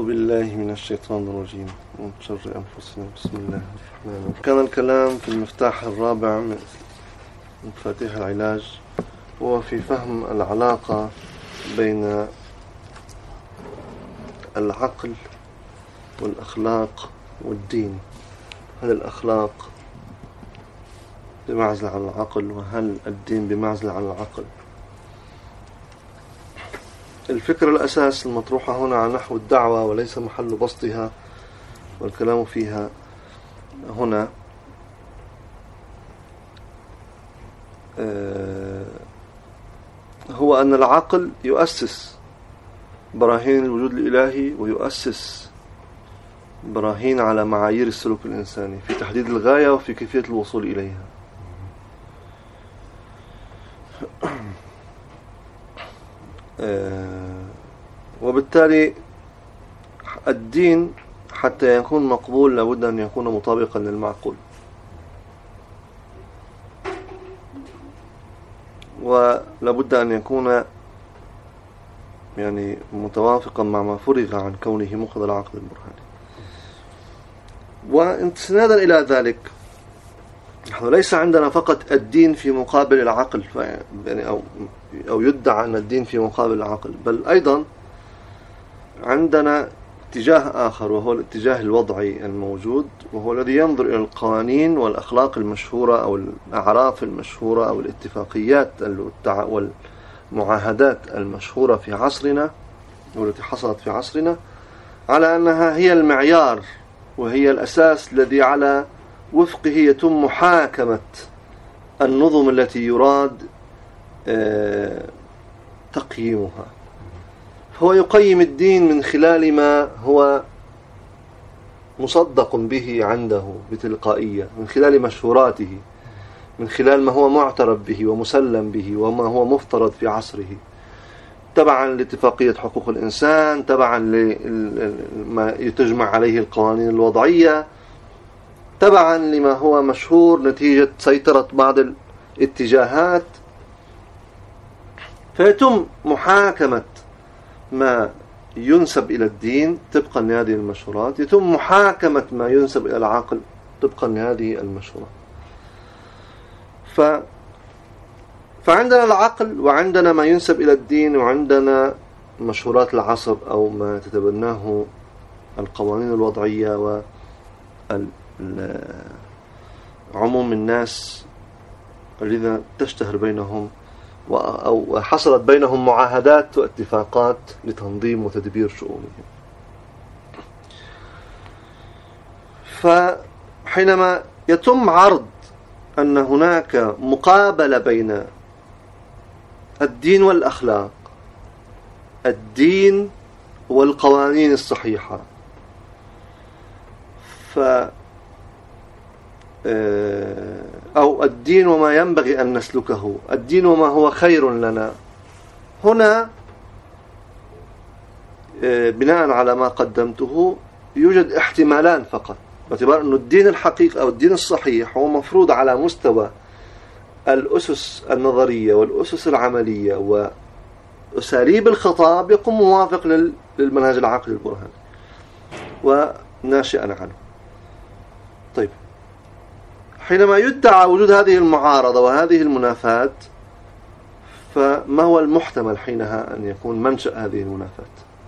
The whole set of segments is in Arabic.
بالله من الشيطان الرجيم من شر أنفسنا. بسم الله الرحمن الرحيم. كان الكلام في المفتاح الرابع من مفاتيح العلاج هو في فهم العلاقة بين العقل والأخلاق والدين. هل الأخلاق بمعزل عن العقل، وهل الدين بمعزل عن العقل؟ الفكرة الأساس المطروحة هنا على نحو الدعوة وليس محل بسطها والكلام فيها هنا هو أن العقل يؤسس براهين الوجود الإلهي ويؤسس براهين على معايير السلوك الإنساني في تحديد الغاية وفي كيفية الوصول إليها. وبالتالي الدين حتى يكون مقبول لابد أن يكون مطابقا للمعقول، ولابد أن يكون يعني متوافقا مع ما فرغ عن كونه مقتضى العقل البرهاني. واستنادا إلى ذلك نحن ليس عندنا فقط الدين في مقابل العقل يعني أو يدعى أن الدين في مقابل العقل، بل أيضا عندنا اتجاه آخر وهو الاتجاه الوضعي الموجود، وهو الذي ينظر إلى القوانين والأخلاق المشهورة أو الأعراف المشهورة أو الاتفاقيات والمعاهدات المشهورة في عصرنا والتي حصلت في عصرنا على أنها هي المعيار وهي الأساس الذي على وفقه يتم محاكمة النظم التي يراد تقييمها. هو يقيم الدين من خلال ما هو مصدق به عنده بتلقائية، من خلال مشهوراته، من خلال ما هو معترف به ومسلم به وما هو مفترض في عصره، تبعا لاتفاقية حقوق الإنسان، تبعا لما يتجمع عليه القوانين الوضعية، تبعا لما هو مشهور نتيجة سيطرة بعض الاتجاهات. فيتم محاكمة ما ينسب إلى الدين طبقا لهذه المشهورات، يتم محاكمة ما ينسب إلى العقل طبقا لهذه المشهورات. فعندنا العقل وعندنا ما ينسب إلى الدين وعندنا مشهورات العصر أو ما تتبناه القوانين الوضعية وعموم الناس الذين تشتهر بينهم أو حصلت بينهم معاهدات واتفاقات لتنظيم وتدبير شؤونهم. فحينما يتم عرض أن هناك مقابلة بين الدين والأخلاق، الدين والقوانين الصحيحة، أو الدين وما ينبغي أن نسلكه، الدين وما هو خير لنا، هنا بناء على ما قدمته يوجد احتمالان فقط، باعتبار أن الدين الحقيقي أو الدين الصحيح هو مفروض على مستوى الأسس النظرية والأسس العملية وأساليب الخطاب يكون موافق للمنهج العقلي البرهاني وناشئا عنه. طيب، حينما يدعى وجود هذه المعارضة وهذه المنافاة، فما هو المحتمل حينها أن يكون منشأ هذه المنافاة؟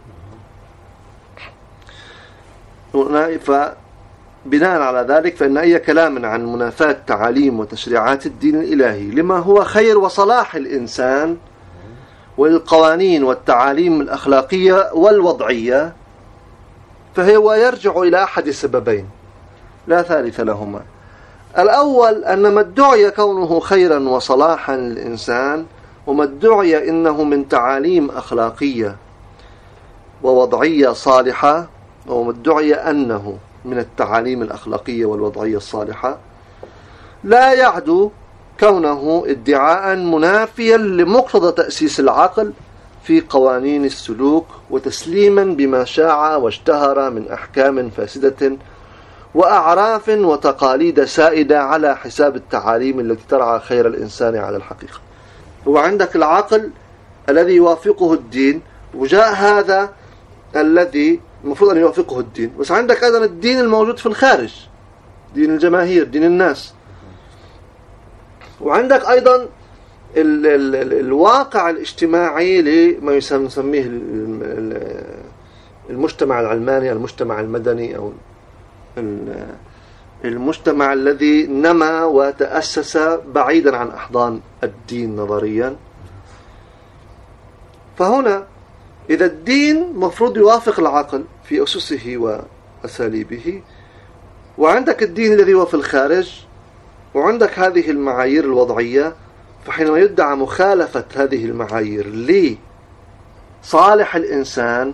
فبناء على ذلك فإن أي كلام عن منافاة تعاليم وتشريعات الدين الإلهي لما هو خير وصلاح الإنسان والقوانين والتعاليم الأخلاقية والوضعية فهو يرجع إلى أحد سببين لا ثالث لهما. الأول أن ما ادعي كونه خيرا وصلاحا للإنسان وما ادعي إنه من تعاليم أخلاقية ووضعية صالحة، وما ادعي أنه من التعاليم الأخلاقية والوضعية الصالحة، لا يعدو كونه ادعاء منافيا لمقتضى تأسيس العقل في قوانين السلوك وتسليما بما شاع واشتهر من أحكام فاسدة وأعراف وتقاليد سائدة على حساب التعاليم التي ترعى خير الإنسان على الحقيقة. هو عندك العقل الذي يوافقه الدين، وجاء هذا الذي المفروض أن يوافقه الدين، بس عندك أيضا الدين الموجود في الخارج، دين الجماهير، دين الناس. وعندك أيضا الواقع الاجتماعي لما نسميه المجتمع العلماني، المجتمع المدني، أو المجتمع الذي نما وتأسس بعيدا عن أحضان الدين نظريا. فهنا إذا الدين مفروض يوافق العقل في أسسه وأساليبه، وعندك الدين الذي هو في الخارج، وعندك هذه المعايير الوضعية، فحينما يدعى مخالفة هذه المعايير لصالح الإنسان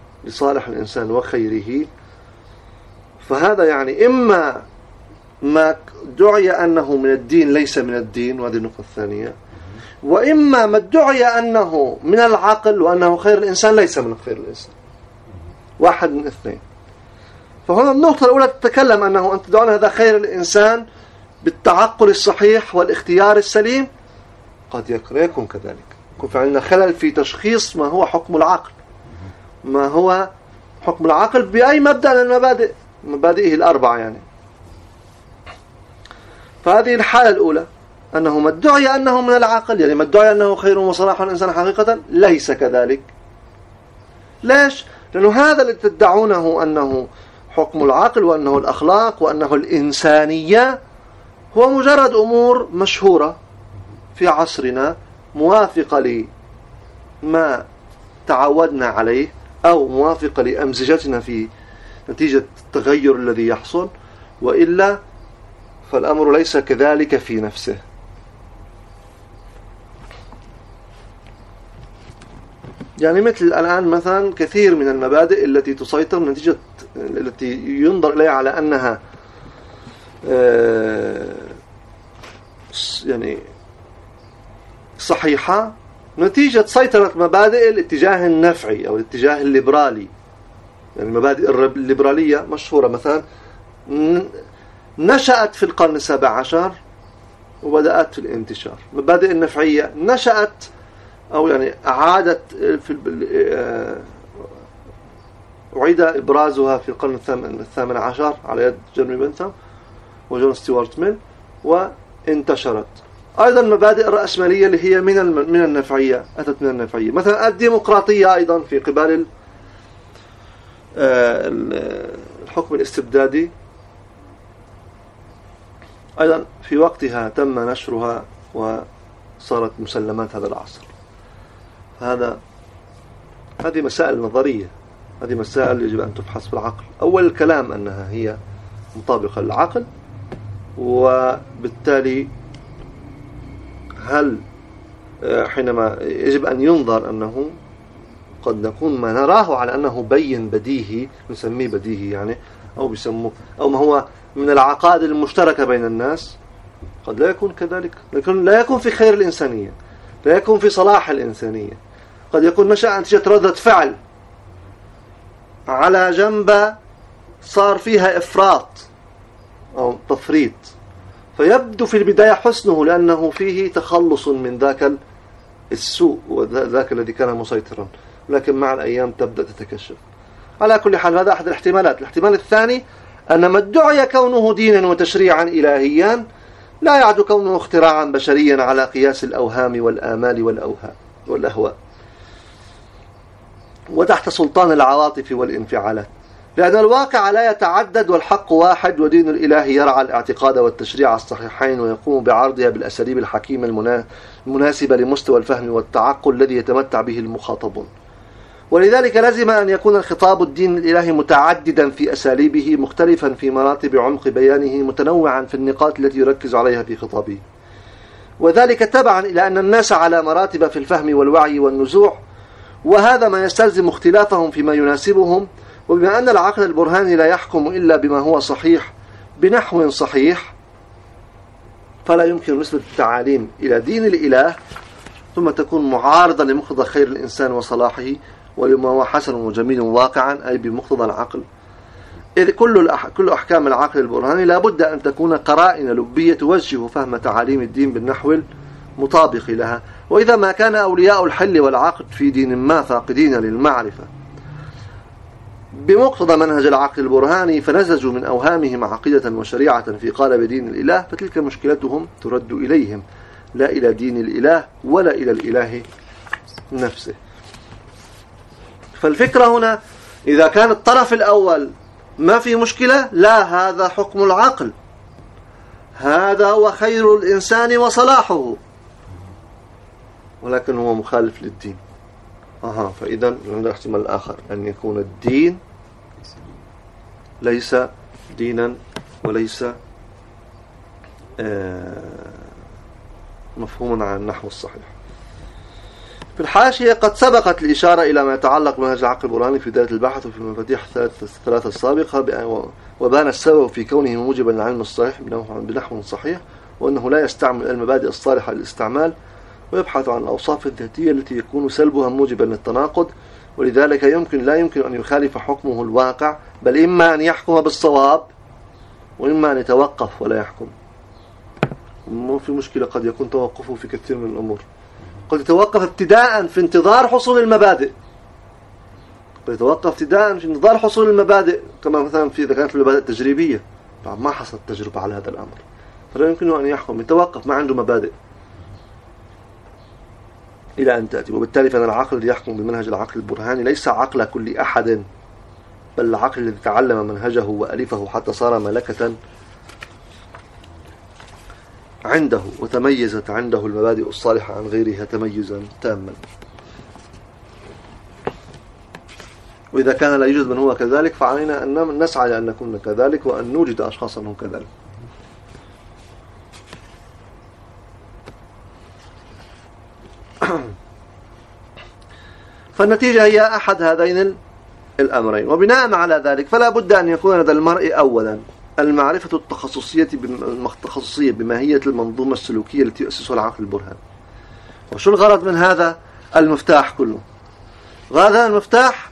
وخيره، فهذا يعني إما ما دعي أنه من الدين ليس من الدين، وهذه النقطة الثانية، وإما ما ادعي أنه من العقل وأنه خير الإنسان ليس من خير الإنسان، واحد من اثنين. فهنا النقطة الأولى تتكلم أنه أنت تدعون هذا خير الإنسان بالتعقل الصحيح والاختيار السليم، قد يكون كذلك، يكون في عندنا خلل في تشخيص ما هو حكم العقل، ما هو حكم العقل بأي مبدأ من المبادئ، مبادئه الأربعة يعني. فهذه الحالة الأولى، أنه ما ادعي أنه من العقل، يعني ما ادعي أنه خير وصلاح الإنسان حقيقة ليس كذلك. ليش؟ لأنه هذا اللي تدعونه أنه حكم العقل وأنه الأخلاق وأنه الإنسانية هو مجرد أمور مشهورة في عصرنا، موافقة لما تعودنا عليه أو موافقة لأمزجتنا في نتيجة التغير الذي يحصل، وإلا فالأمر ليس كذلك في نفسه. يعني مثل الآن مثلا كثير من المبادئ التي تسيطر نتيجة التي ينظر إليها على أنها يعني صحيحة، نتيجة سيطرة مبادئ الاتجاه النفعي أو الاتجاه الليبرالي. يعني المبادئ الليبرالية مشهورة مثلا نشأت في القرن 17 وبدأت في الانتشار. مبادئ النفعية نشأت أو يعني أعادت أعيد إبرازها في القرن 18 على يد جيرمي بنثام وجون ستيوارت ميل، وانتشرت. أيضا مبادئ الرأسمالية اللي هي من النفعية، أتت من النفعية. مثلا الديمقراطية أيضا في قبال الحكم الاستبدادي، أيضا في وقتها تم نشرها وصارت مسلمات هذا العصر. هذه مسائل نظرية، هذه مسائل يجب أن تبحث بالعقل. أول الكلام أنها هي مطابقة للعقل، وبالتالي هل حينما يجب أن ينظر أنه قد نكون ما نراه على أنه بين بديهي، نسميه بديهي يعني، أو بيسموه أو ما هو من العقائد المشتركة بين الناس، قد لا يكون كذلك، لا يكون في خير الإنسانية، لا يكون في صلاح الإنسانية. قد يكون نشأ نتيجة ردة فعل على جنب صار فيها إفراط أو تفريط، فيبدو في البداية حسنه لأنه فيه تخلص من ذاك السوء وذاك الذي كان مسيطرا، لكن مع الأيام تبدأ تتكشف. على كل حال هذا أحد الاحتمالات. الاحتمال الثاني أن ما ادعي كونه دينا وتشريعا إلهيا لا يعد كونه اختراعا بشريا على قياس الأوهام والآمال والأهواء وتحت سلطان العواطف والانفعالات، لأن الواقع لا يتعدد والحق واحد، ودين الإله يرعى الاعتقاد والتشريع الصحيحين ويقوم بعرضها بالأساليب الحكيمة المناسبة لمستوى الفهم والتعقل الذي يتمتع به المخاطبون. ولذلك لازم أن يكون الخطاب الدين الإلهي متعددا في أساليبه، مختلفا في مراتب عمق بيانه، متنوعا في النقاط التي يركز عليها في خطابه، وذلك تبعا إلى أن الناس على مراتب في الفهم والوعي والنزوع، وهذا ما يستلزم اختلافهم فيما يناسبهم. وبما أن العقل البرهاني لا يحكم إلا بما هو صحيح بنحو صحيح، فلا يمكن نسبة التعاليم إلى دين الإله ثم تكون معارضة لمقتضى خير الإنسان وصلاحه ولما هو حسن وجميل واقعا، أي بمقتضى العقل. إذ كل أحكام العقل البرهاني لا بد أن تكون قرائن لبية توجه فهم تعاليم الدين بالنحو المطابق لها. وإذا ما كان أولياء الحل والعقد في دين ما فاقدين للمعرفة بمقتضى منهج العقل البرهاني فنسجوا من أوهامهم عقيدة وشريعة في قالب دين الإله، فتلك مشكلتهم ترد إليهم لا إلى دين الإله ولا إلى الإله نفسه. فالفكرة هنا إذا كان الطرف الأول ما في مشكلة، لا، هذا حكم العقل، هذا هو خير الإنسان وصلاحه، ولكن هو مخالف للدين. فإذا عند الاحتمال الآخر أن يكون الدين ليس دينا وليس مفهوما على النحو الصحيح. في الحاشية قد سبقت الإشارة إلى ما يتعلق بمنهج العقل البرهاني في بداية البحث وفي المفاتيح الثلاثة السابقة، وبان السبب في كونه موجبا للعلم الصحيح بنحو صحيح، وأنه لا يستعمل المبادئ الصالحة للاستعمال، ويبحث عن الأوصاف الذاتية التي يكون سلبها موجبا للتناقض، ولذلك لا يمكن أن يخالف حكمه الواقع، بل إما أن يحكم بالصواب وإما أن يتوقف ولا يحكم. مو في مشكلة، قد يكون توقفه في كثير من الأمور، قد يتوقف ابتداء في انتظار حصول المبادئ، قد يتوقف ابتداء في انتظار حصول المبادئ، كما مثلا إذا كانت المبادئ تجريبية بعد ما حصلت تجربة على هذا الأمر، فلا يمكنه أن يحكم، يتوقف، ما عنده مبادئ إلى أن تأتي. وبالتالي فإن العقل الذي يحكم بمنهج العقل البرهاني ليس عقل كل أحد، بل العقل الذي تعلم منهجه وألفه حتى صار ملكة عنده، وتميزت عنده المبادئ الصالحة عن غيرها تميزا تاما. وإذا كان لا يوجد من هو كذلك، فعلينا أن نسعى لأن نكون كذلك، وأن نوجد أشخاصا هم كذلك. فالنتيجة هي أحد هذين الأمرين. وبناء على ذلك فلا بد أن يكون لدى المرء أولا المعرفة التخصصية بماهية المنظومة السلوكية التي يؤسسها العقل البرهاني. وشو الغرض من هذا المفتاح كله؟ هذا المفتاح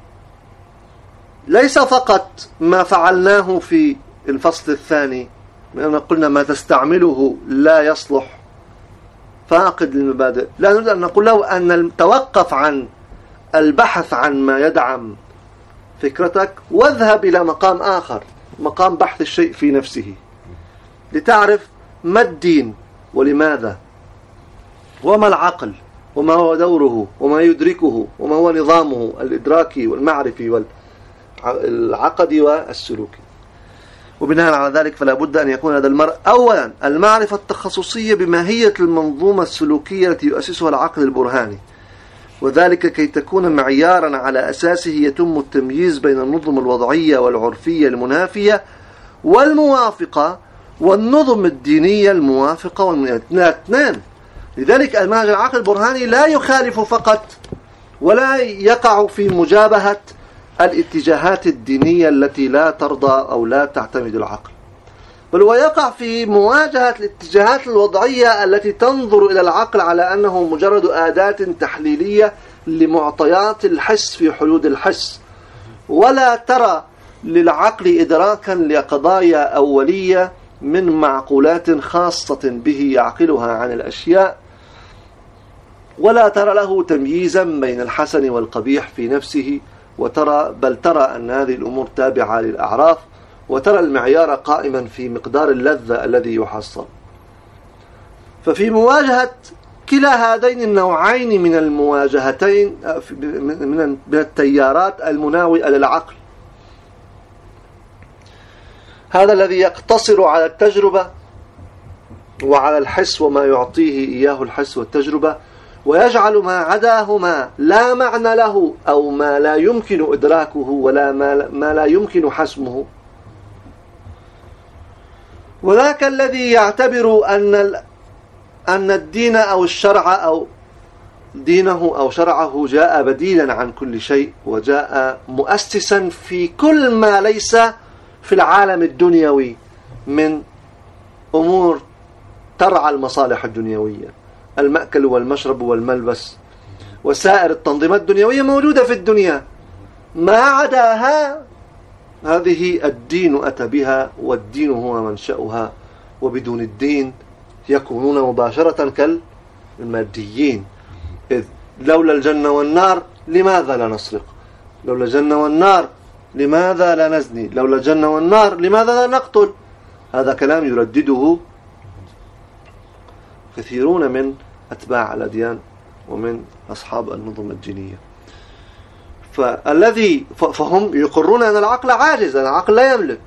ليس فقط ما فعلناه في الفصل الثاني من أن قلنا ما تستعمله لا يصلح، فاقد للمبادئ، لا نريد أن نقول له أن توقف عن البحث عن ما يدعم فكرتك واذهب إلى مقام آخر، مقام بحث الشيء في نفسه، لتعرف ما الدين ولماذا، وما العقل، وما هو دوره، وما يدركه، وما هو نظامه الإدراكي والمعرفي والعقدي والسلوكي. وبناء على ذلك فلا بد أن يكون لدى المرء أولا المعرفة التخصصية بماهية المنظومة السلوكية التي يؤسسها العقل البرهاني، وذلك كي تكون معيارا على أساسه يتم التمييز بين النظم الوضعية والعرفية المنافية والموافقة والنظم الدينية الموافقة والمتناثنان. لذلك المنهج العقل البرهاني لا يخالف فقط ولا يقع في مجابهة الاتجاهات الدينية التي لا ترضى أو لا تعتمد العقل، بل ويقع في مواجهة الاتجاهات الوضعية التي تنظر إلى العقل على أنه مجرد أداة تحليلية لمعطيات الحس في حدود الحس، ولا ترى للعقل إدراكا لقضايا أولية من معقولات خاصة به يعقلها عن الأشياء، ولا ترى له تمييزا بين الحسن والقبيح في نفسه، بل ترى أن هذه الأمور تابعة للأعراف، وترى المعيار قائما في مقدار اللذة الذي يحصل. ففي مواجهة كلا هذين النوعين من المواجهتين من التيارات المناوئة للعقل، هذا الذي يقتصر على التجربة وعلى الحس وما يعطيه إياه الحس والتجربة، ويجعل ما عداهما لا معنى له أو ما لا يمكن إدراكه ولا ما لا يمكن حسمه، وذاك الذي يعتبر أن الدين أو الشرع أو دينه أو شرعه جاء بديلا عن كل شيء، وجاء مؤسسا في كل ما ليس في العالم الدنيوي من أمور ترعى المصالح الدنيوية، المأكل والمشرب والملبس وسائر التنظيمات الدنيوية موجودة في الدنيا، ما عداها هذه الدين أتى بها، والدين هو منشأها، وبدون الدين يكونون مباشرة كالماديين. إذ لولا الجنة والنار لماذا لا نسرق؟ لولا الجنة والنار لماذا لا نزني؟ لولا الجنة والنار لماذا لا نقتل؟ هذا كلام يردده كثيرون من أتباع الأديان ومن أصحاب النظم الدينية. فهم يقرون أن العقل عاجز، أن العقل لا يملك،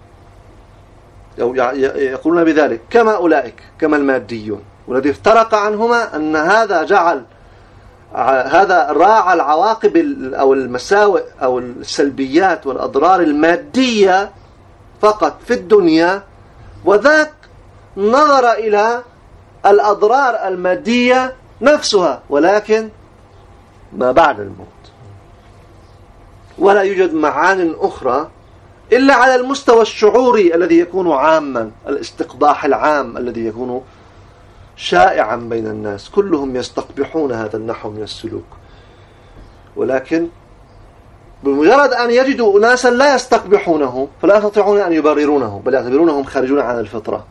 أو يقولون بذلك كما أولئك، كما الماديون. والذي افترق عنهما أن هذا جعل هذا راعى العواقب أو المساوئ أو السلبيات والأضرار المادية فقط في الدنيا، وذاك نظر إلى الأضرار المادية نفسها ولكن ما بعد الموت. ولا يوجد معان أخرى إلا على المستوى الشعوري الذي يكون عاما، الاستقباح العام الذي يكون شائعا بين الناس، كلهم يستقبحون هذا النحو من السلوك، ولكن بمجرد أن يجدوا أناسا لا يستقبحونه فلا يستطيعون أن يبررونه، بل يعتبرونهم خارجون عن الفطرة.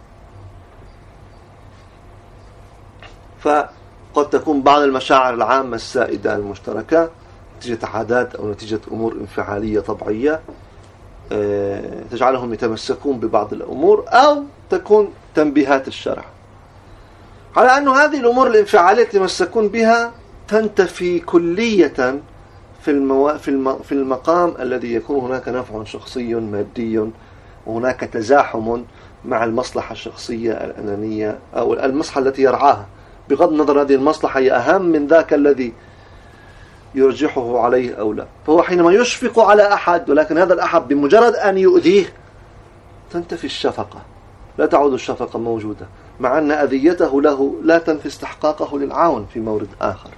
فقد تكون بعض المشاعر العامة السائدة المشتركة نتيجة عادات أو نتيجة أمور انفعالية طبيعية تجعلهم يتمسكون ببعض الأمور، أو تكون تنبيهات الشرع على أن هذه الأمور الانفعالية يتمسكون بها تنتفي كلية في المقام الذي يكون هناك نفع شخصي مادي، وهناك تزاحم مع المصلحة الشخصية الأنانية أو المصلحة التي يرعاها، بغض النظر هذه المصلحة هي أهم من ذاك الذي يرجحه عليه أو لا. فهو حينما يشفق على أحد، ولكن هذا الأحد بمجرد أن يؤذيه تنتفي الشفقة، لا تعود الشفقة موجودة، مع أن أذيته له لا تنفي استحقاقه للعون في مورد آخر.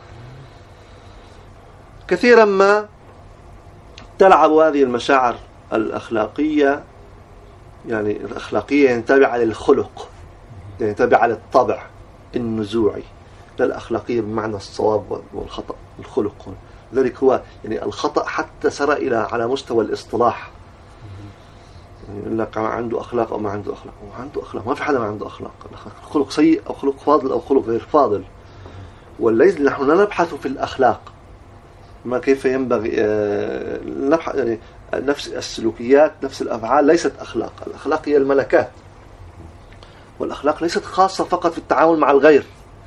كثيرا ما تلعب هذه المشاعر الأخلاقية، يعني الأخلاقية يعني تابعة للخلق، يعني تابعة للطبع النزوعي، لا الأخلاقية بمعنى الصواب والخطأ، الخلق. لذلك هو يعني الخطأ حتى سرى إلى على مستوى الاصطلاح، يعني يقول لك عنده أخلاق أو ما عنده أخلاق، عنده أخلاق، ما في حدا ما عنده أخلاق، خلق سيء أو خلق فاضل أو خلق غير فاضل. وليس نحن لا نبحث في الأخلاق ما كيف ينبغي نبحث، يعني نفس السلوكيات نفس الأفعال ليست أخلاق. الأخلاق هي الملكات، والأخلاق ليست خاصة فقط في التعامل مع الغير،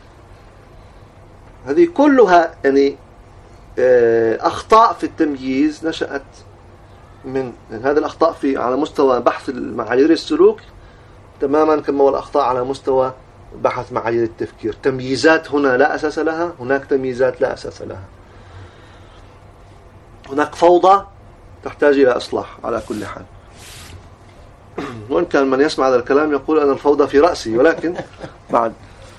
هذه كلها يعني أخطاء في التمييز نشأت من يعني هذه الأخطاء على مستوى بحث معايير السلوك تماما كما هو الأخطاء على مستوى بحث معايير التفكير. تمييزات هنا لا أساس لها، هناك تمييزات لا أساس لها، هناك فوضى تحتاج إلى إصلاح على كل حال. وإن كان من يسمع هذا الكلام يقول أن الفوضى في رأسي، ولكن بعد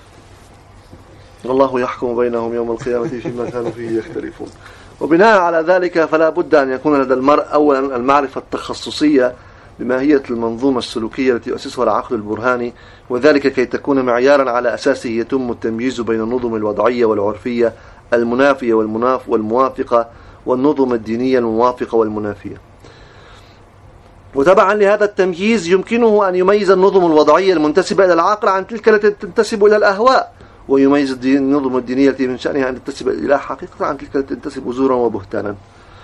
الله يحكم بينهم يوم القيامة فيما كانوا فيه يختلفون. وبناء على ذلك فلا بد أن يكون لدى المرء أولا المعرفة التخصصية بماهية المنظومة السلوكية التي يؤسسها العقل البرهاني، وذلك كي تكون معيارا على أساسه يتم التمييز بين النظم الوضعية والعرفية المنافية والموافقة، والنظم الدينية الموافقة والمنافية. وتبعا لهذا التمييز يمكنه أن يميز النظم الوضعية المنتسبة إلى العقل عن تلك التي تنتسب إلى الأهواء، ويميز النظم الدينية التي من شأنها أن تنتسب إلى الإله حقيقة عن تلك التي تنتسب زورا وبهتانا.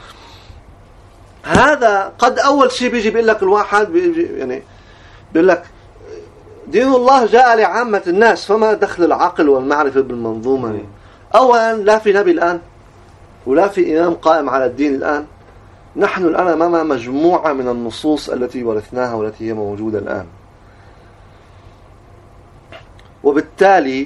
هذا قد أول شيء بيجي بيقول لك الواحد يعني بيقول لك دين الله جاء لعامة الناس، فما دخل العقل والمعرفة بالمنظومة؟ أولا لا في نبي الآن، ولا في إمام قائم على الدين الآن. نحن الآن أمام مجموعة من النصوص التي ورثناها والتي هي موجودة الآن، وبالتالي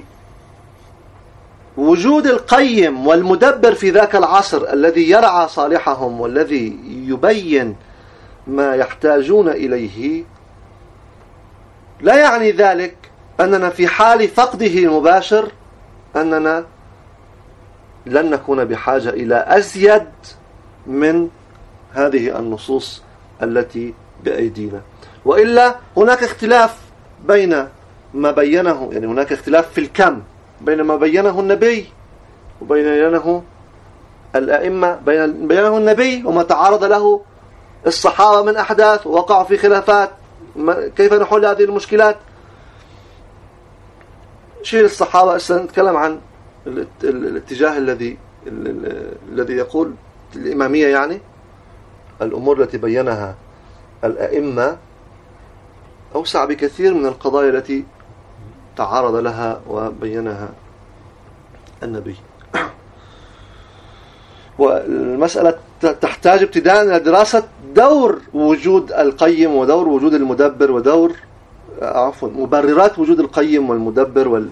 وجود القيم والمدبر في ذاك العصر الذي يرعى صالحهم والذي يبين ما يحتاجون إليه لا يعني ذلك أننا في حال فقده المباشر أننا لن نكون بحاجة إلى أزيد من هذه النصوص التي بأيدينا. وإلا هناك اختلاف بين ما بينه، يعني هناك اختلاف في الكم بين ما بينه النبي وبينه الأئمة، بينه النبي وما تعارض له الصحابة من أحداث ووقعوا في خلافات. كيف نحل هذه المشكلات؟ شيء الصحابة نتكلم عن الاتجاه الذي يقول الإمامية، يعني الأمور التي بينها الأئمة أوسع بكثير من القضايا التي تعرض لها وبينها النبي. والمسألة تحتاج ابتداء إلى دراسة دور وجود القيم ودور وجود المدبر ودور مبررات وجود القيم والمدبر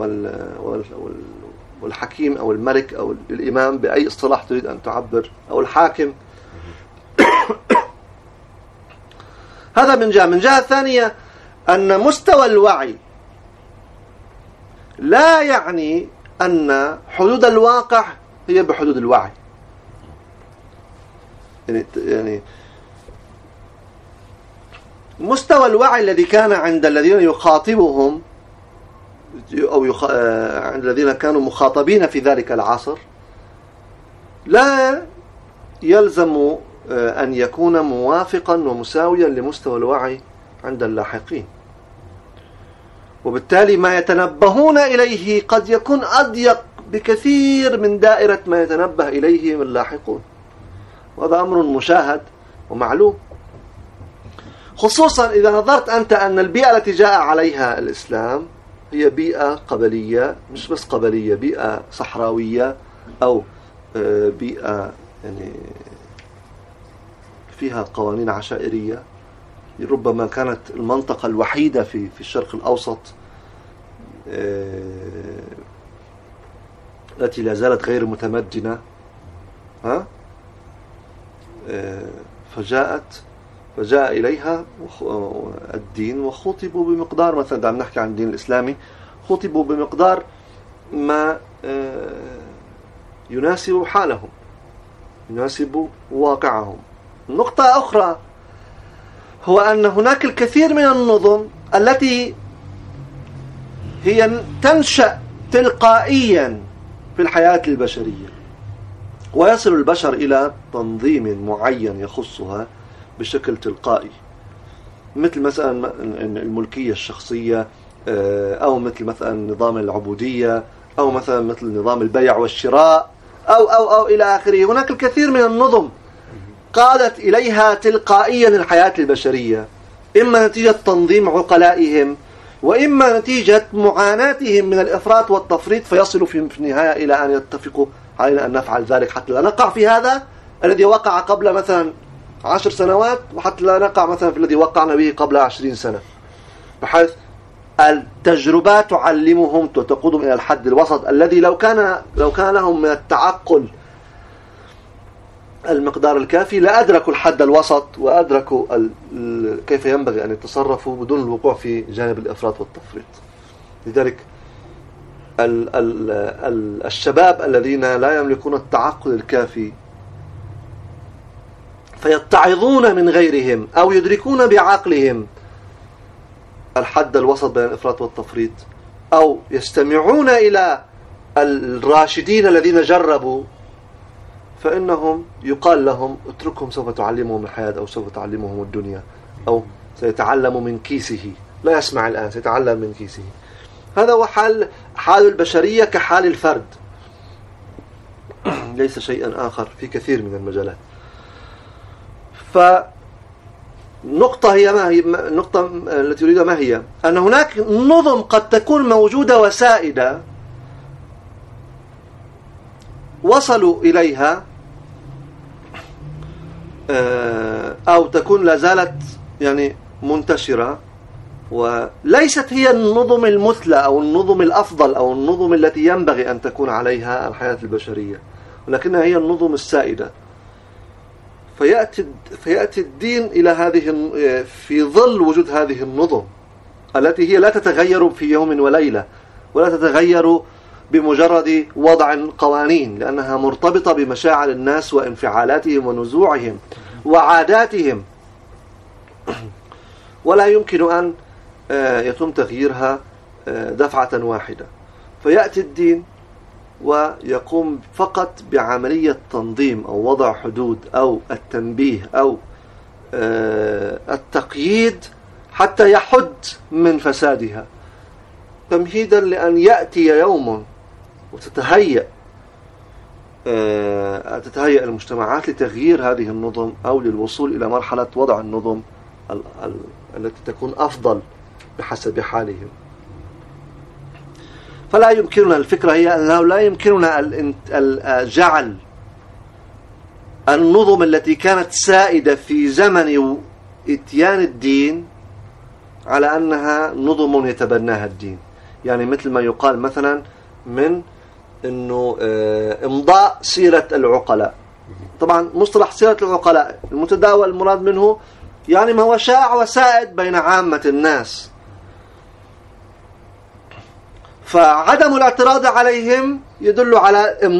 والحكيم أو الملك أو الإمام، بأي اصطلاح تريد أن تعبر، أو الحاكم. هذا من جهة. من جهة ثانية أن مستوى الوعي لا يعني أن حدود الواقع هي بحدود الوعي. يعني مستوى الوعي الذي كان عند الذين يخاطبهم أو عند الذين كانوا مخاطبين في ذلك العصر لا يلزم أن يكون موافقا ومساويا لمستوى الوعي عند اللاحقين، وبالتالي ما يتنبهون إليه قد يكون أضيق بكثير من دائرة ما يتنبه إليه اللاحقون، وهذا أمر مشاهد ومعلوم، خصوصا إذا نظرت أنت أن البيئة التي جاء عليها الإسلام هي بيئة قبلية، مش بس قبلية، بيئة صحراوية أو بيئة يعني فيها قوانين عشائرية. ربما كانت المنطقة الوحيدة في الشرق الأوسط التي لا زالت غير متمدنة، فجاء إليها الدين وخطبوا بمقدار، مثلا دعنا نحكي عن الدين الإسلامي، خطبوا بمقدار ما يناسب حالهم، يناسب واقعهم. نقطة أخرى هو أن هناك الكثير من النظم التي هي تنشأ تلقائيا في الحياة البشرية، ويصل البشر إلى تنظيم معين يخصها بشكل تلقائي، مثل مثلا الملكية الشخصية، أو مثلا نظام العبودية، أو مثل نظام البيع والشراء، أو إلى آخره. هناك الكثير من النظم قادت إليها تلقائيا الحياة البشرية، إما نتيجة تنظيم عقلائهم، وإما نتيجة معاناتهم من الإفراط والتفريط، فيصلوا في النهاية إلى أن يتفقوا علينا أن نفعل ذلك حتى لا نقع في هذا الذي وقع قبل مثلا 10 سنوات، وحتى لا نقع مثلا في الذي وقعنا به قبل 20 سنة، بحيث التجربات تعلمهم وتقودهم إلى الحد الوسط الذي لو كان لهم من التعقل المقدار الكافي لأدركوا الحد الوسط، وأدركوا كيف ينبغي أن يتصرفوا بدون الوقوع في جانب الإفراط والتفريط. لذلك الشباب الذين لا يملكون التعقل الكافي فيتعظون من غيرهم أو يدركون بعقلهم الحد الوسط بين الإفراط والتفريط، أو يستمعون إلى الراشدين الذين جربوا، فإنهم يقال لهم اتركهم، سوف تعلمهم الحياة أو سوف تعلمهم الدنيا، أو سيتعلم من كيسه، لا يسمع الآن سيتعلم من كيسه. هذا هو حال البشرية كحال الفرد، ليس شيئا آخر في كثير من المجالات. فنقطة هي ما هي النقطة التي أريدها ما هي؟ أن هناك نظم قد تكون موجودة وسائدة وصلوا إليها، أو تكون لا زالت يعني منتشرة، وليست هي النظم المثلى أو النظم الأفضل أو النظم التي ينبغي أن تكون عليها الحياة البشرية، ولكنها هي النظم السائدة. فيأتي الدين إلى هذه في ظل وجود هذه النظم التي هي لا تتغير في يوم وليلة، ولا تتغير بمجرد وضع قوانين، لأنها مرتبطة بمشاعر الناس وانفعالاتهم ونزوعهم وعاداتهم، ولا يمكن أن يتم تغييرها دفعة واحدة. فيأتي الدين ويقوم فقط بعملية تنظيم أو وضع حدود أو التنبيه أو التقييد حتى يحد من فسادها، تمهيدا لأن يأتي يوم وتتهيأ تتهيأ المجتمعات لتغيير هذه النظم أو للوصول إلى مرحلة وضع النظم التي تكون أفضل بحسب حالهم. فلا يمكننا، الفكرة هي أنه لا يمكننا جعل النظم التي كانت سائدة في زمن إتيان الدين على أنها نظم يتبناها الدين. يعني مثل ما يقال مثلا من أنه إمضاء سيرة العقلاء. طبعا مصطلح سيرة العقلاء المتداول المراد منه يعني ما هو شائع وسائد بين عامة الناس، فعدم الاعتراض عليهم يدل على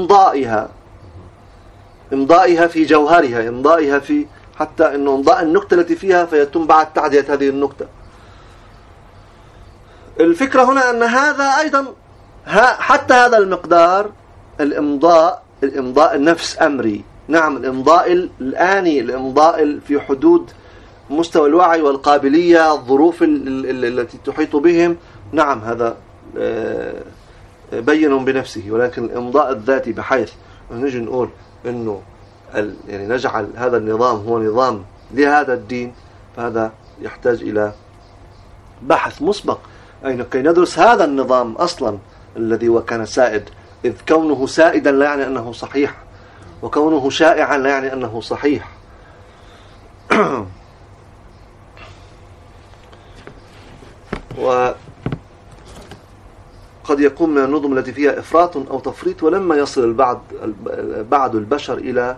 إمضائها في جوهرها، إمضائها في حتى أنه إمضاء النكتة التي فيها فيتم بعد تعدية هذه النكتة. الفكرة هنا أن هذا أيضا حتى هذا المقدار الإمضاء النفس أمري، نعم الإمضاء الآني، الإمضاء في حدود مستوى الوعي والقابلية، الظروف التي تحيط بهم، نعم هذا بين بنفسه. ولكن الإمضاء الذاتي بحيث نجي نقول إنه يعني نجعل هذا النظام هو نظام لهذا الدين، فهذا يحتاج إلى بحث مسبق كي ندرس هذا النظام أصلا الذي وكان سائد، إذ كونه سائدا لا يعني أنه صحيح، وكونه شائعا لا يعني أنه صحيح. وقد يكون من النظم التي فيها إفراط أو تفريط، ولما يصل بعض البشر إلى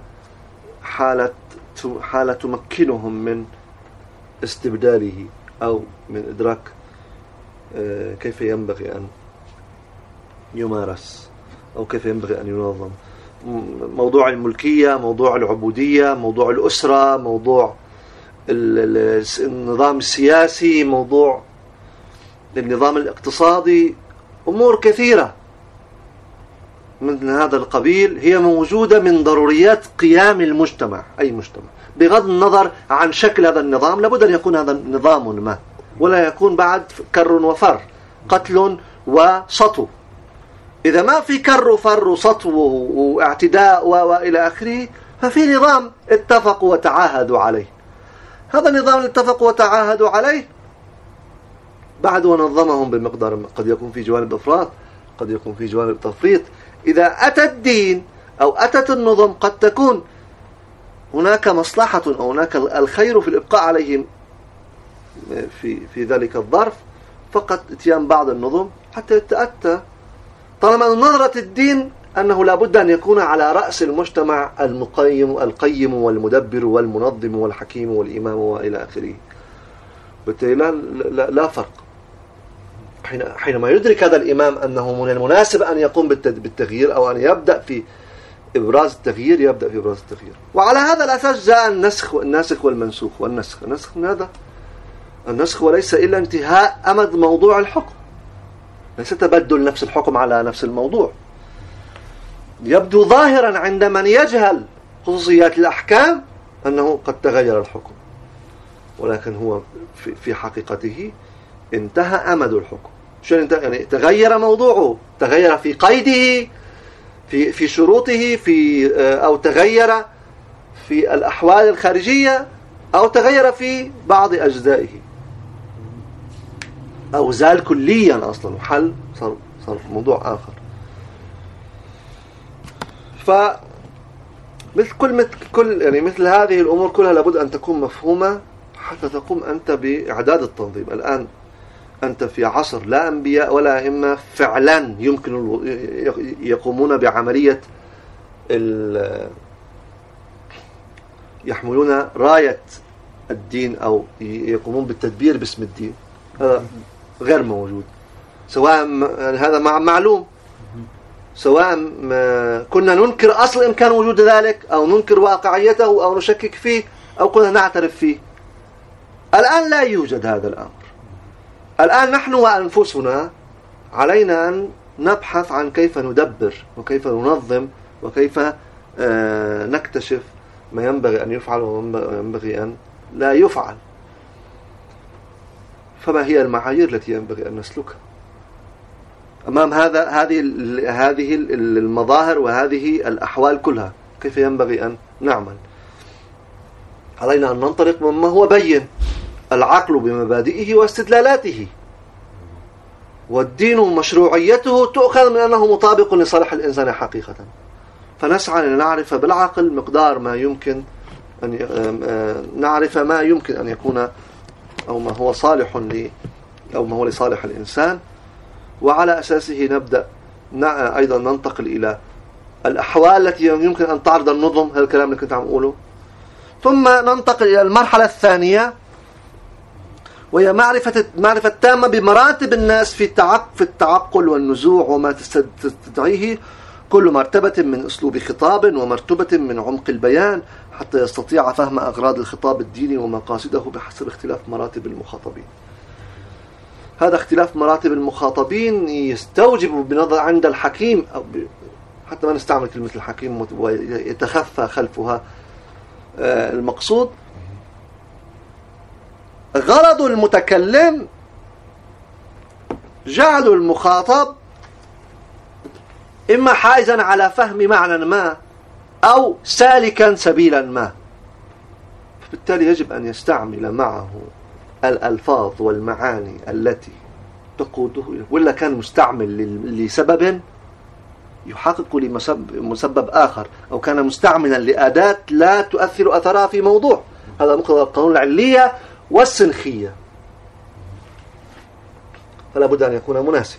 حالة تمكنهم من استبداله أو من إدراك كيف ينبغي أن يمارس أو كيف ينبغي أن ينظم. موضوع الملكية، موضوع العبودية، موضوع الأسرة، موضوع النظام السياسي، موضوع النظام الاقتصادي، أمور كثيرة من هذا القبيل هي موجودة من ضروريات قيام المجتمع. أي مجتمع بغض النظر عن شكل هذا النظام لابد أن يكون هذا نظام ما، ولا يكون بعد كر وفر، قتل وسطو. إذا ما في كر وفر وسطو واعتداء وإلى آخره ففي نظام اتفقوا وتعاهدوا عليه. هذا النظام اللي اتفقوا وتعاهدوا عليه بعد ونظمهم بمقدار، قد يكون في جوانب إفراط، قد يكون في جوانب تفريط. إذا أتى الدين أو أتت النظم قد تكون هناك مصلحة أو هناك الخير في الإبقاء عليهم في ذلك الظرف، فقط اتيان بعض النظم حتى يتأتى، طالما نظرة الدين أنه لا بد أن يكون على رأس المجتمع القيم والمدبر والمنظم والحكيم والإمام وإلى آخره. بالتالي لا فرق. حينما يدرك هذا الإمام أنه من المناسب أن يقوم بالتغيير أو أن يبدأ في إبراز التغيير، يبدأ في إبراز التغيير. وعلى هذا الأساس جاء الناسخ والمنسوخ. والنسخ من هذا النسخ وليس إلا انتهاء أمد موضوع الحكم، ليس تبدل نفس الحكم على نفس الموضوع. يبدو ظاهرا عند من يجهل خصوصيات الأحكام أنه قد تغير الحكم، ولكن هو في حقيقته انتهى أمد الحكم. شو يعني تغير موضوعه، تغير في قيده، في شروطه، أو تغير في الأحوال الخارجية، أو تغير في بعض أجزائه، أو زال كليا أصلا وحل صار موضوع آخر. مثل هذه الأمور كلها لابد أن تكون مفهومة حتى تقوم أنت بإعداد التنظيم. الآن أنت في عصر لا أنبياء ولا أئمة فعلا يمكن يقومون بعملية يحملون راية الدين أو يقومون بالتدبير باسم الدين. هذا غير موجود، سواء هذا معلوم، سواء كنا ننكر أصل إمكان وجود ذلك أو ننكر واقعيته أو نشكك فيه أو كنا نعترف فيه. الآن لا يوجد هذا الأمر. الآن نحن وأنفسنا علينا أن نبحث عن كيف ندبر وكيف ننظم وكيف نكتشف ما ينبغي أن يفعل وما ينبغي أن لا يفعل. فما هي المعايير التي ينبغي أن نسلكها؟ أمام هذه المظاهر وهذه الأحوال كلها كيف ينبغي أن نعمل؟ علينا أن ننطلق مما هو بين، العقل بمبادئه واستدلالاته، والدين مشروعيته تؤخذ من أنه مطابق لصالح الإنسان حقيقة، فنسعى لنعرف بالعقل مقدار ما يمكن أن نعرف ما يمكن أن يكون أو ما هو صالح أو ما هو لصالح الإنسان، وعلى أساسه نبدأ أيضا ننتقل إلى الأحوال التي يمكن أن تعرض النظم، هذا الكلام اللي كنت عم أقوله. ثم ننتقل إلى المرحلة الثانية، وهي معرفة تامة بمراتب الناس في التعقل والنزوع وما تستدعيه كل مرتبة من أسلوب خطاب ومرتبة من عمق البيان، حتى يستطيع فهم أغراض الخطاب الديني ومقاصده بحسب اختلاف مراتب المخاطبين. هذا اختلاف مراتب المخاطبين يستوجب بنظر عند الحكيم، أو حتى ما نستعمل كلمة الحكيم ويتخفى خلفها المقصود، غرض المتكلم جعل المخاطب إما حائزا على فهم معنى ما أو سالكا سبيلا ما، فبالتالي يجب أن يستعمل معه الألفاظ والمعاني التي تقوده، ولا كان مستعمل لسبب يحقق لمسبب آخر، أو كان مستعملا لأداة لا تؤثر أثرها في موضوع. هذا مقتضى القانون العلية والسنخية، فلا بد أن يكون مناسبا.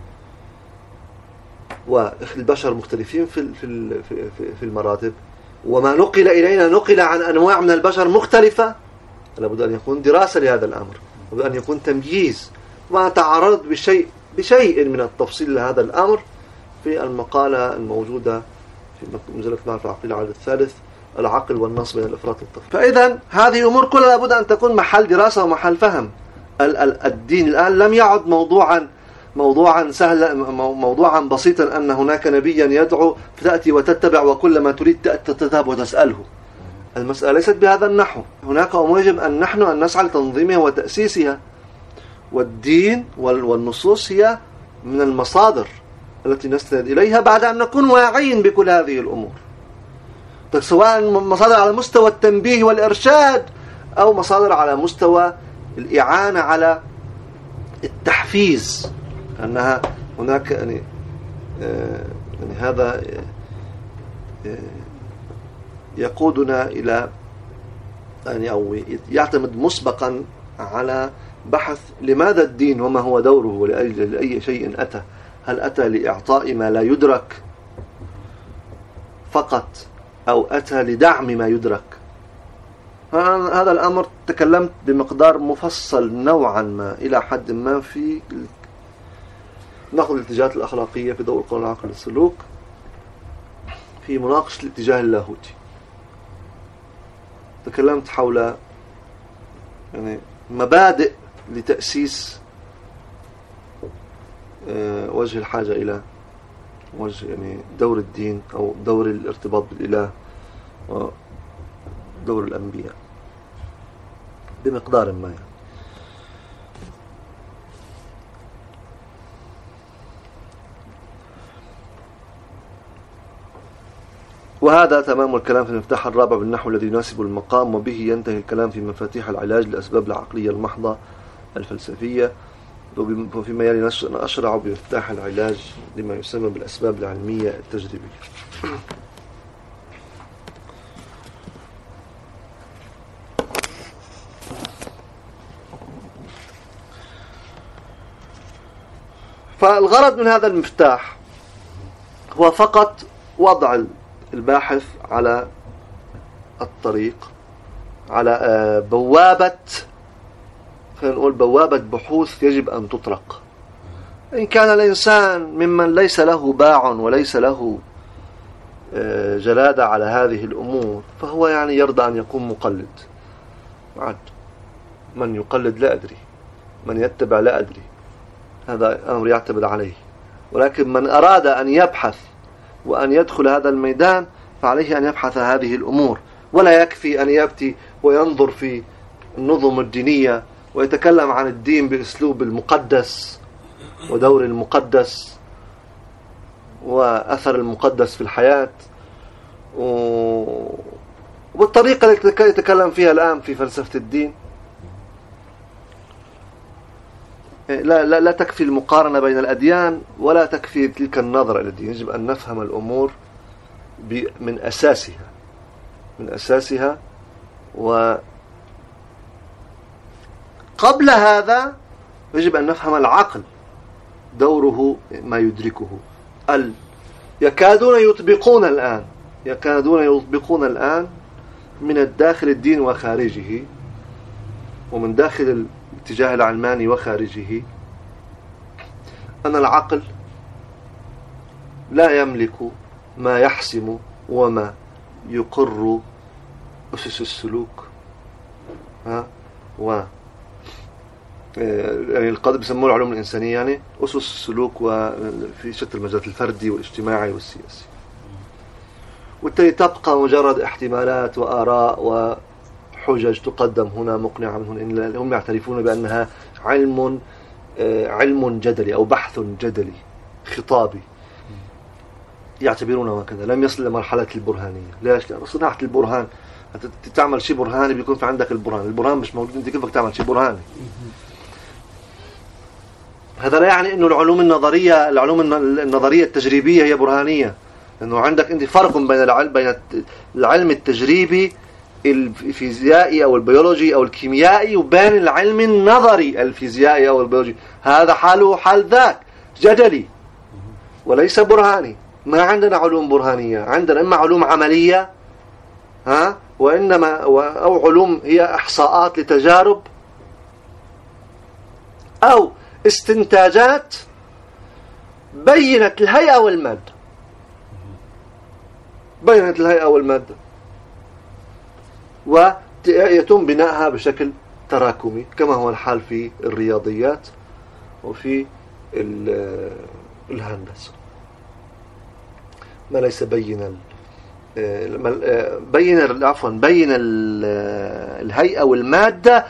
والبشر مختلفين في المراتب، وما نقل إلينا نقل عن أنواع من البشر مختلفة، فلا بد أن يكون دراسة لهذا الأمر، لابد أن يكون تمييز. وأنا تعرضت بشيء من التفصيل لهذا الأمر في المقالة الموجودة في مجلة معرفة العقلية العدد الثالث، العقل والنص بين الإفراط والتفريط. فإذا هذه أمور كلها لابد أن تكون محل دراسة ومحل فهم. الدين الآن لم يعد موضوعا سهلا، موضوعا بسيطا أن هناك نبيا يدعو فتأتي وتتبع وكل ما تريد تذهب وتسأله. المسألة ليست بهذا النحو، هناك أمور يجب أن نحن أن نسعى لتنظيمها وتأسيسها، والدين والنصوص هي من المصادر التي نستند إليها بعد أن نكون واعيين بكل هذه الأمور، سواء مصادر على مستوى التنبيه والإرشاد أو مصادر على مستوى الإعانة على التحفيز، أنها هناك يعني هذا يقودنا إلى أو يعتمد مسبقا على بحث لماذا الدين وما هو دوره ولأي شيء أتى. هل أتى لإعطاء ما لا يدرك فقط أو أتى لدعم ما يدرك؟ هذا الأمر تكلمت بمقدار مفصل نوعا ما إلى حد ما في ناخذ الاتجاهات الأخلاقية في ضوء القانون العقل والسلوك في مناقشة الاتجاه اللاهوتي. تكلمت حول يعني مبادئ لتأسيس وجه الحاجة إلى وجه يعني دور الدين أو دور الارتباط بالإله ودور الأنبياء بمقدار ما يعني. وهذا تمام الكلام في المفتاح الرابع بالنحو الذي يناسب المقام، وبه ينتهي الكلام في مفاتيح العلاج للأسباب العقلية المحضة الفلسفية، وفيما يلي أشرع بمفتاح العلاج لما يسمى بالأسباب العلمية التجريبية. فالغرض من هذا المفتاح هو فقط وضع الباحث على الطريق، على بوابة، خلينا نقول بوابة بحوث يجب أن تطرق. إن كان الإنسان ممن ليس له باع وليس له جلادة على هذه الأمور، فهو يعني يرضى أن يكون مقلد. من يقلد لا أدري، من يتبع لا أدري، هذا أمر يعتمد عليه. ولكن من أراد أن يبحث وأن يدخل هذا الميدان فعليه أن يبحث هذه الأمور، ولا يكفي أن يأتي وينظر في النظم الدينية ويتكلم عن الدين بأسلوب المقدس ودور المقدس وأثر المقدس في الحياة، والطريقة التي يتكلم فيها الآن في فلسفة الدين. لا تكفي المقارنة بين الأديان، ولا تكفي تلك النظرة إلى الدين. يجب أن نفهم الأمور من أساسها. وقبل هذا يجب أن نفهم العقل، دوره ما يدركه. يكادون يطبقون الآن من الداخل الدين وخارجه، ومن داخل الاتجاه العلماني وخارجه، أن العقل لا يملك ما يحسم وما يقر أسس السلوك. يعني القاضي بيسموه العلوم الإنسانية، يعني أسس السلوك وفي شتى المجالات، الفردي والاجتماعي والسياسي، والتالي تبقى مجرد احتمالات وآراء وحجج تقدم هنا مقنعة من هنا. هم يعترفون بأنها علم جدلي أو بحث جدلي خطابي، يعتبرونه هكذا. لم يصل لمرحلة البرهانية. ليش؟ لأن صناعة البرهان، تعمل شيء برهاني بيكون في عندك البرهان مش موجود، انت كيف تعمل شيء برهاني؟ هذا لا يعني انه العلوم النظرية التجريبية هي برهانية، لانه عندك انت فرق بين العلم التجريبي الفيزيائي او البيولوجي او الكيميائي، وبين العلم النظري الفيزيائي او البيولوجي. هذا حاله حال ذاك، جدلي وليس برهاني. ما عندنا علوم برهانية، عندنا اما علوم عملية أو علوم هي إحصاءات لتجارب، أو استنتاجات بينت الهيئة والمادة، ويتم بنائها بشكل تراكمي، كما هو الحال في الرياضيات وفي الهندسة. ما ليس بين الهيئة والمادة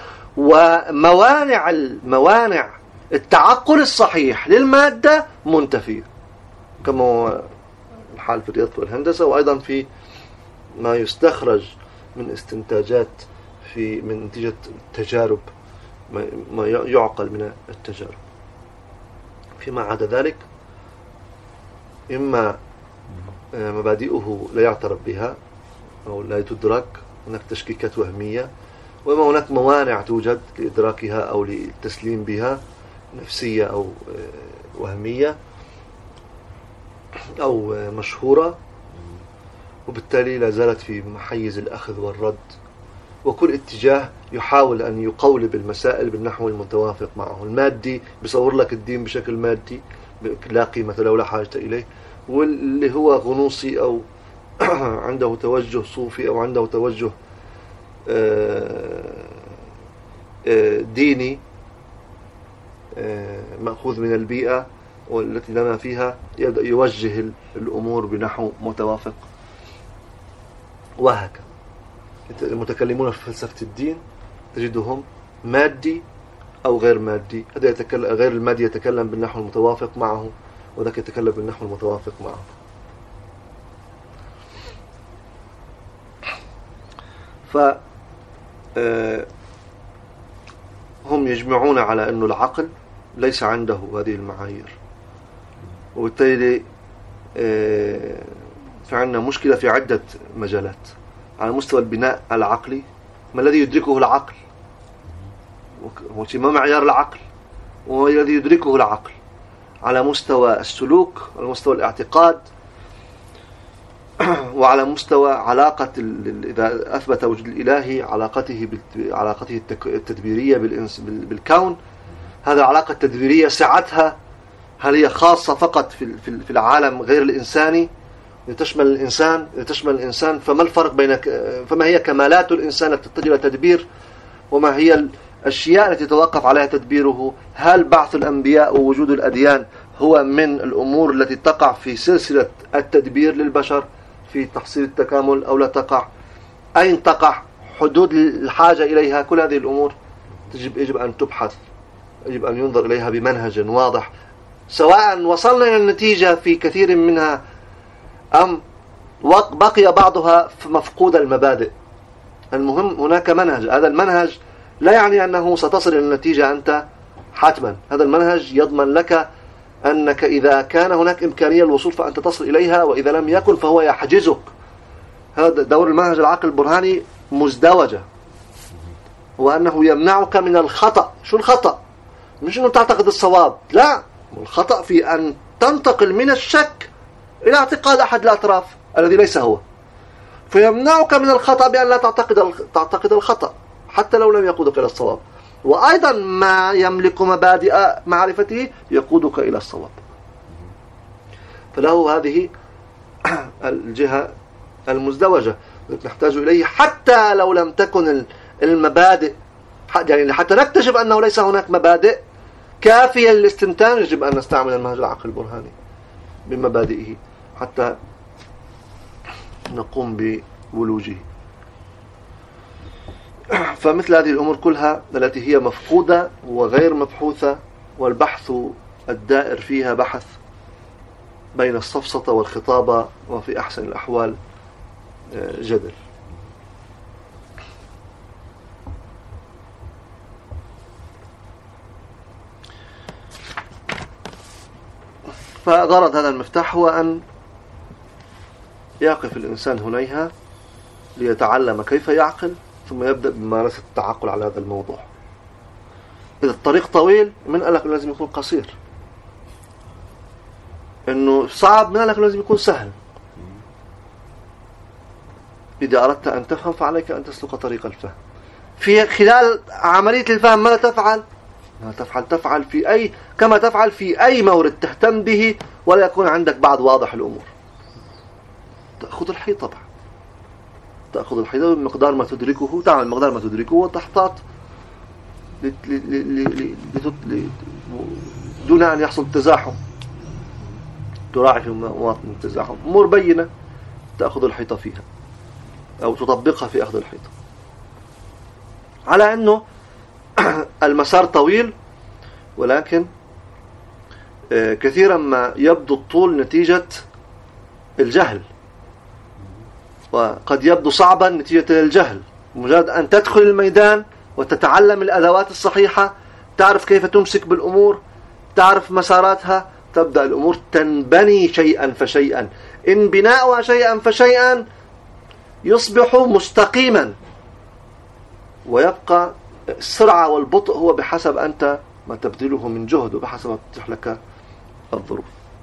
وموانع التعقل الصحيح للمادة منتفية، كما هو الحال في الرياضة والهندسة، وأيضا في ما يستخرج من استنتاجات من نتيجة التجارب، ما يعقل من التجارب. فيما عدا ذلك إما مبادئه لا يعترف بها أو لا تدرك، هناك تشكيكات وهمية، وإما هناك موانع توجد لإدراكها أو للتسليم بها، نفسية أو وهمية أو مشهورة، وبالتالي لا زالت في محيز الأخذ والرد، وكل اتجاه يحاول أن يقولب المسائل بالنحو المتوافق معه. المادي بيصور لك الدين بشكل مادي لا قيمة له ولا حاجة إليه، واللي هو غنوصي أو عنده توجه صوفي أو عنده توجه ديني مأخوذ من البيئة والتي لنا فيها، يبدأ يوجه الأمور بنحو متوافق، وهكذا. المتكلمون في فلسفة الدين تجدهم مادي أو غير مادي. هذا غير المادي يتكلم بالنحو المتوافق معه، وذاك يتكلم بالنحو المتوافق معه. هم يجمعون على أنه العقل ليس عنده هذه المعايير، وبالتالي فعندنا مشكلة في عدة مجالات. على مستوى البناء العقلي، ما الذي يدركه العقل؟ ما معيار العقل؟ وما الذي يدركه العقل؟ على مستوى السلوك، على مستوى الاعتقاد، وعلى مستوى علاقة إذا أثبت وجود الإلهي علاقته التدبيرية بالكون. هذا العلاقة التدبيرية سعتها هل هي خاصة فقط في العالم غير الإنساني تشمل الإنسان؟ فما الفرق فما هي كمالات الإنسان التي تتجه إلى تدبير، وما هي الأشياء التي يتوقف عليها تدبيره؟ هل بعث الأنبياء ووجود الأديان هو من الأمور التي تقع في سلسلة التدبير للبشر في تحصيل التكامل أو لا تقع؟ أين تقع؟ حدود الحاجة إليها؟ كل هذه الأمور يجب أن تبحث، يجب أن ينظر إليها بمنهج واضح. سواء وصلنا إلى النتيجة في كثير منها أم بقي بعضها مفقود المبادئ. المهم هناك منهج، هذا المنهج لا يعني أنه ستصل إلى النتيجة أنت حتما. هذا المنهج يضمن لك أنك إذا كان هناك إمكانية للوصول فأنت تصل إليها، وإذا لم يكن فهو يحجزك. هذا دور المنهج العقل البرهاني مزدوجة، وأنه يمنعك من الخطأ. شو الخطأ؟ مش أنه تعتقد الصواب، لا، الخطأ في أن تنتقل من الشك إلى اعتقاد أحد الأطراف الذي ليس هو، فيمنعك من الخطأ بأن لا تعتقد الخطأ حتى لو لم يقودك إلى الصواب. وأيضا ما يملك مبادئ معرفته يقودك إلى الصواب. فله هذه الجهة المزدوجة نحتاج إليه حتى لو لم تكن المبادئ، يعني حتى نكتشف أنه ليس هناك مبادئ كافية للاستنتاج يجب أن نستعمل المنهج العقل البرهاني بمبادئه حتى نقوم بولوجه. فمثل هذه الأمور كلها التي هي مفقودة وغير مبحوثة، والبحث الدائر فيها بحث بين السفسطة والخطابة، وفي أحسن الأحوال جدل. فغرض هذا المفتاح هو أن يقف الإنسان هنيها ليتعلم كيف يعقل، ثم يبدأ بممارسة التعقل على هذا الموضوع. إذا الطريق طويل، من قال لك لازم يكون قصير؟ إنه صعب، من قال لك لازم يكون سهل؟ إذا أردت أن تفهم فعليك أن تسلك طريق الفهم. في خلال عملية الفهم ماذا تفعل؟ تفعل في كما تفعل في أي مورد تهتم به ولا يكون عندك بعد واضح الأمور. تأخذ الحيطة طبعا، تأخذ الحيطة بمقدار ما تدركه، تعمل مقدار ما تدركه وتحتاط دون أن يحصل تزاحم. تراعي في مواطن التزاحم أمور بينة تأخذ الحيطة فيها أو تطبقها في أخذ الحيطة، على أنه المسار طويل، ولكن كثيرا ما يبدو الطول نتيجة الجهل، وقد يبدو صعبا نتيجة الجهل. مجرد أن تدخل الميدان وتتعلم الأدوات الصحيحة، تعرف كيف تمسك بالأمور، تعرف مساراتها، تبدأ الأمور تنبني شيئا فشيئا. إن بناؤها شيئا فشيئا يصبح مستقيما، ويبقى السرعة والبطء هو بحسب أنت ما تبذله من جهد وبحسب ما تتيح لك الظروف.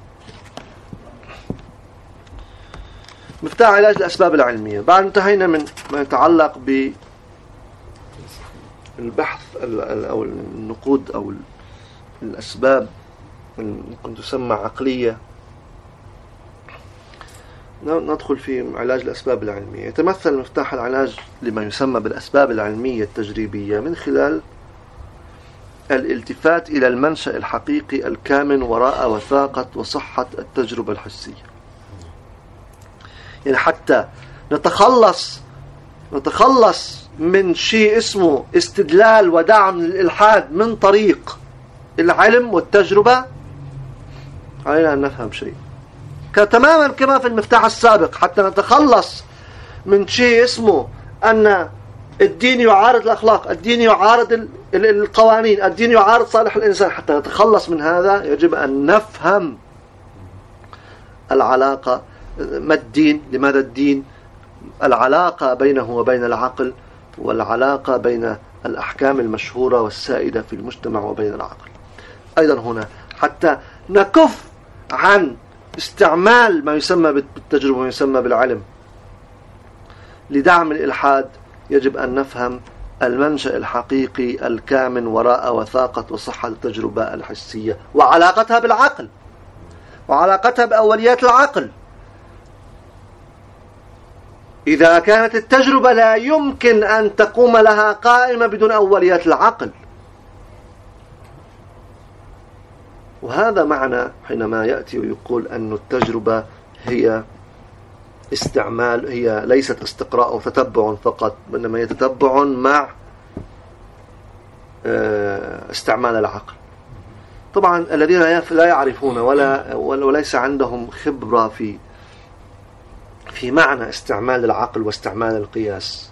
مفتاح علاج الأسباب العلمية. بعد انتهينا من ما يتعلق بالبحث أو النقود أو الأسباب ممكن تسمى عقلية، ندخل في علاج الأسباب العلمية. يتمثل مفتاح العلاج لما يسمى بالأسباب العلمية التجريبية من خلال الالتفات إلى المنشأ الحقيقي الكامن وراء وثاقة وصحة التجربة الحسية. يعني حتى نتخلص من شيء اسمه استدلال ودعم للإلحاد من طريق العلم والتجربة، علينا أن نفهم شيء تماما كما في المفتاح السابق. حتى نتخلص من شيء اسمه أن الدين يعارض الأخلاق، الدين يعارض القوانين، الدين يعارض صالح الإنسان، حتى نتخلص من هذا يجب أن نفهم العلاقة. ما الدين؟ لماذا الدين؟ العلاقة بينه وبين العقل، والعلاقة بين الأحكام المشهورة والسائدة في المجتمع وبين العقل. أيضا هنا حتى نكف عن استعمال ما يسمى بالتجربة وما يسمى بالعلم لدعم الإلحاد، يجب أن نفهم المنشأ الحقيقي الكامن وراء وثاقة وصحة التجربة الحسية وعلاقتها بالعقل وعلاقتها بأوليات العقل. إذا كانت التجربة لا يمكن أن تقوم لها قائمة بدون أوليات العقل. وهذا معنى حينما يأتي ويقول أن التجربة هي استعمال، هي ليست استقراء وتتبع فقط، إنما هي تتبع مع استعمال العقل. طبعا الذين لا يعرفون وليس عندهم خبرة في معنى استعمال العقل واستعمال القياس،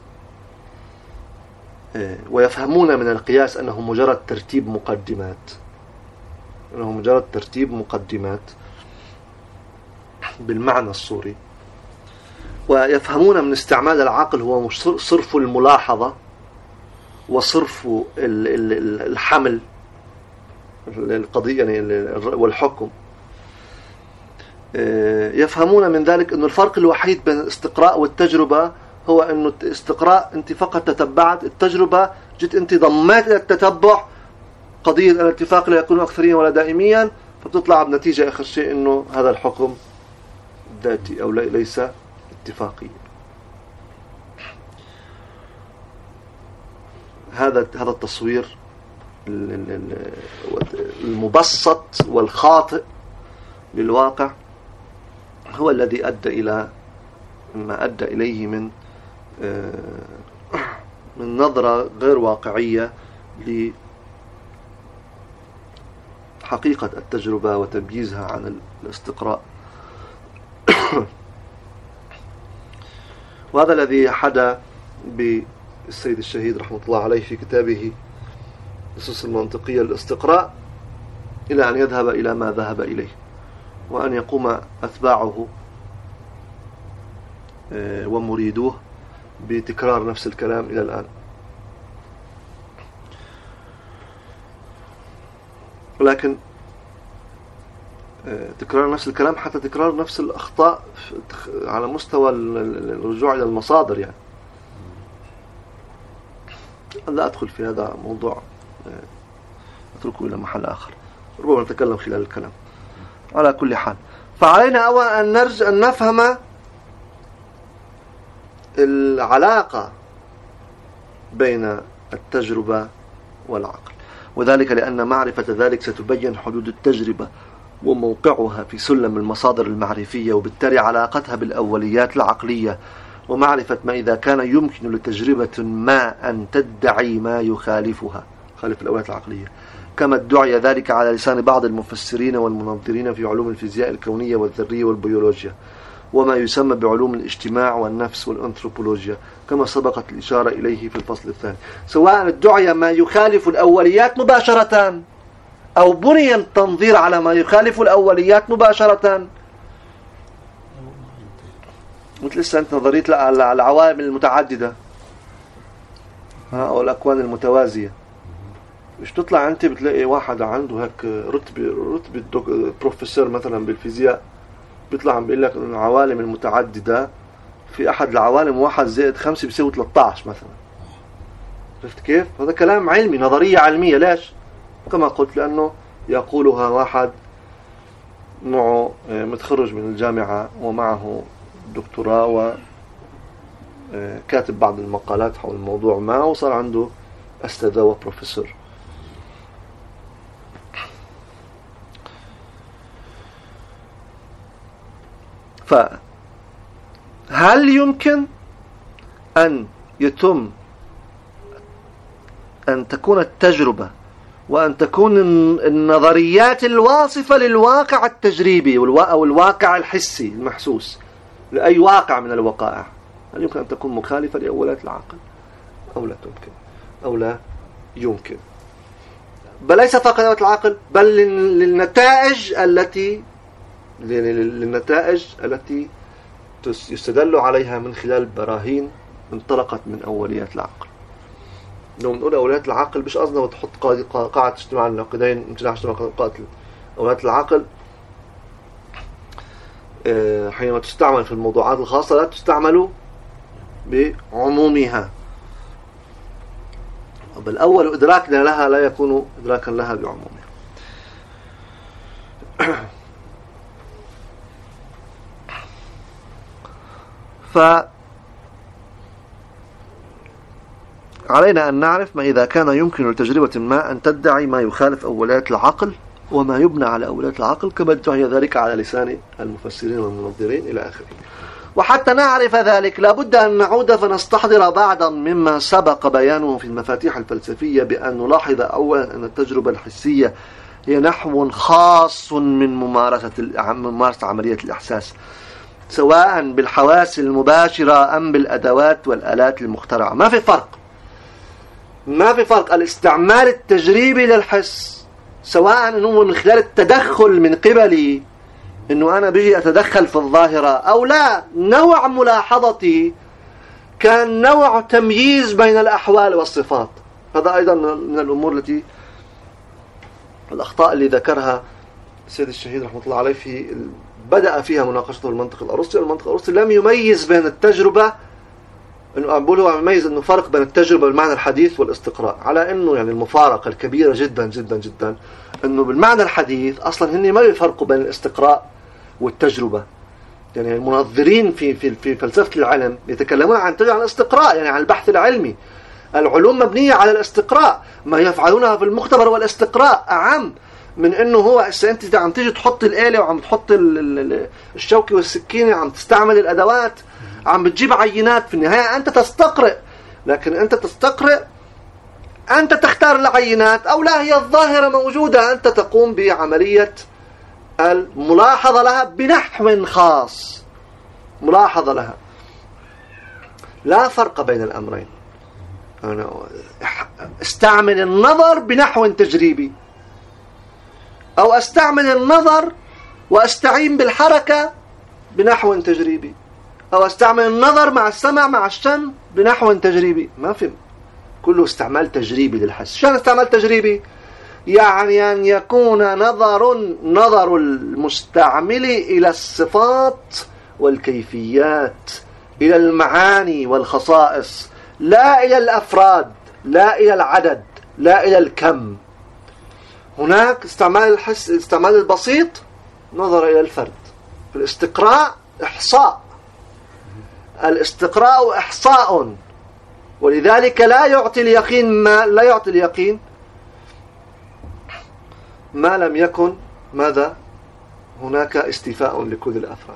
ويفهمون من القياس أنه مجرد ترتيب مقدمات بالمعنى الصوري، ويفهمون من استعمال العقل هو صرف الملاحظة وصرف الحمل القضية يعني والحكم. يفهمون من ذلك أن الفرق الوحيد بين الاستقراء والتجربة هو أنه الاستقراء أنت فقط تتبعت، التجربة جيت أنت ضميت إلى التتبع قضية الاتفاق لا يكون أكثريا ولا دائميا، فبتطلع بنتيجة آخر شيء أنه هذا الحكم ذاتي أو ليس اتفاقي. هذا التصوير المبسط والخاطئ للواقع هو الذي أدى إلى ما أدى إليه من نظرة غير واقعية لحقيقة التجربة وتمييزها عن الاستقراء. وهذا الذي حدا بالسيد الشهيد رحمة الله عليه في كتابه الأسس المنطقية للاستقراء، إلى أن يذهب إلى ما ذهب إليه، وأن يقوم أتباعه ومريدوه بتكرار نفس الكلام إلى الآن. ولكن تكرار نفس الكلام حتى تكرار نفس الأخطاء على مستوى الرجوع إلى المصادر. يعني لا أدخل في هذا موضوع، أتركه إلى محل آخر، ربما نتكلم خلال الكلام. على كل حال، فعلينا أولا أن نفهم العلاقة بين التجربة والعقل، وذلك لأن معرفة ذلك ستبين حدود التجربة وموقعها في سلم المصادر المعرفية، وبالتالي علاقتها بالأوليات العقلية، ومعرفة ما إذا كان يمكن لتجربة ما أن تدعي ما يخالفها، خالف الأوليات العقلية، كما ادعي ذلك على لسان بعض المفسرين والمنظرين في علوم الفيزياء الكونية والذرية والبيولوجيا، وما يسمى بعلوم الاجتماع والنفس والأنثروبولوجيا، كما سبقت الإشارة إليه في الفصل الثاني، سواء ادعي ما يخالف الأوليات مباشرة أو بني التنظير على ما يخالف الأوليات مباشرة. مثل لسه أنت نظرية العوالم المتعددة أو الأكوان المتوازية، مش تطلع أنت بتلاقي واحد عنده هيك رتبة بروفيسور مثلا بالفيزياء بيطلع عم بيقول لك إن العوالم المتعددة في أحد العوالم 1 زائد 5 بيساوي 13 مثلا. عرفت كيف؟ هذا كلام علمي، نظرية علمية. ليش؟ كما قلت لأنه يقولها واحد معه متخرج من الجامعة ومعه دكتوراه وكاتب بعض المقالات حول الموضوع ما، وصار عنده أستاذ وبروفيسور. فهل يمكن أن يتم أن تكون التجربة وأن تكون النظريات الواصفة للواقع التجريبي أو الواقع الحسي المحسوس لأي واقع من الوقائع، هل يمكن أن تكون مخالفة لأوليات العقل أو لا تمكن أو لا يمكن؟ بل ليس فقط أوليات العقل، بل للنتائج التي يستدل عليها من خلال براهين انطلقت من أوليات العقل. لو نقول أوليات العقل مش قصدنا وتحط قاعدة اجتماع الناقضين امتناع اجتماع قاعدة أوليات العقل حينما تستعمل في الموضوعات الخاصة لا تستعمل بعمومها، بل أول إدراكنا لها لا يكون إدراكا لها بعمومها. علينا أن نعرف ما إذا كان يمكن لتجربة ما أن تدعي ما يخالف أوليات العقل وما يبنى على أوليات العقل، كما ادعي ذلك على لسان المفسرين والمنظرين إلى آخره. وحتى نعرف ذلك لابد أن نعود فنستحضر بعضا مما سبق بيانه في المفاتيح الفلسفية، بأن نلاحظ أولا أن التجربة الحسية هي نحو خاص من ممارسة عملية الإحساس، سواء بالحواس المباشرة أم بالأدوات والآلات المخترعة. ما في فرق. الاستعمال التجريبي للحس، سواء أنه من خلال التدخل من قبلي، أنه أنا بيجي أتدخل في الظاهرة أو لا، نوع ملاحظتي كان نوع تمييز بين الأحوال والصفات. هذا أيضا من الأمور التي الأخطاء اللي ذكرها السيد الشهيد رحمة الله عليه بدأ فيها مناقشته المنطق الأرسطي. المنطق الأرسطي لم يميز بين التجربة، إنه أقوله يميز إنه فرق بين التجربة بالمعنى الحديث والاستقراء، على إنه يعني المفارقة الكبيرة جدا جدا جدا إنه بالمعنى الحديث أصلا هني ما يفرقوا بين الاستقراء والتجربة. يعني المنظرين في فلسفة العلم يتكلمون عن الاستقراء، يعني عن البحث العلمي. العلوم مبنية على الاستقراء، ما يفعلونها في المختبر والاستقراء أعم من انه هو انت عم تيجي تحط الآلة وعم تحط الشوكة والسكينة، عم تستعمل الأدوات، عم بتجيب عينات. في النهاية أنت تستقرئ، لكن أنت تستقرئ، أنت تختار العينات أو لا، هي الظاهرة موجودة، أنت تقوم بعملية الملاحظة لها بنحو خاص، ملاحظة لها. لا فرق بين الأمرين. أنا استعمل النظر بنحو تجريبي، أو أستعمل النظر وأستعين بالحركة بنحو تجريبي، أو أستعمل النظر مع السمع مع الشم بنحو تجريبي. ما في، كله استعمال تجريبي للحس. شان استعمال تجريبي؟ يعني أن يكون نظر المستعمل إلى الصفات والكيفيات، إلى المعاني والخصائص، لا إلى الأفراد، لا إلى العدد، لا إلى الكم. هناك استعمال الحس، الاستعمال البسيط، نظر إلى الفرد. في الاستقراء إحصاء، الاستقراء إحصاء، ولذلك لا يعطي اليقين ما لم يكن ماذا هناك استيفاء لكل الأفراد.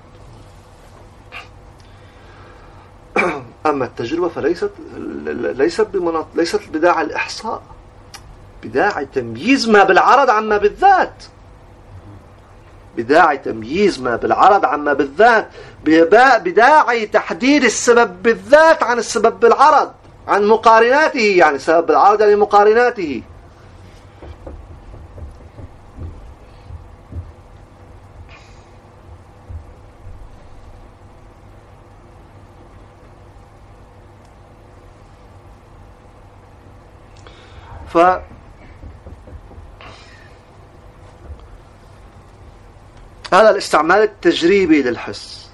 أما التجربة ليست بداعي الإحصاء، بداعي تمييز ما بالعرض عما بالذات، بداعي تمييز ما بالعرض عما بالذات، بداعي تحديد السبب بالذات عن السبب بالعرض، عن مقارناته. يعني سبب العرض يعني مقارناته. هذا الاستعمال التجريبي للحس.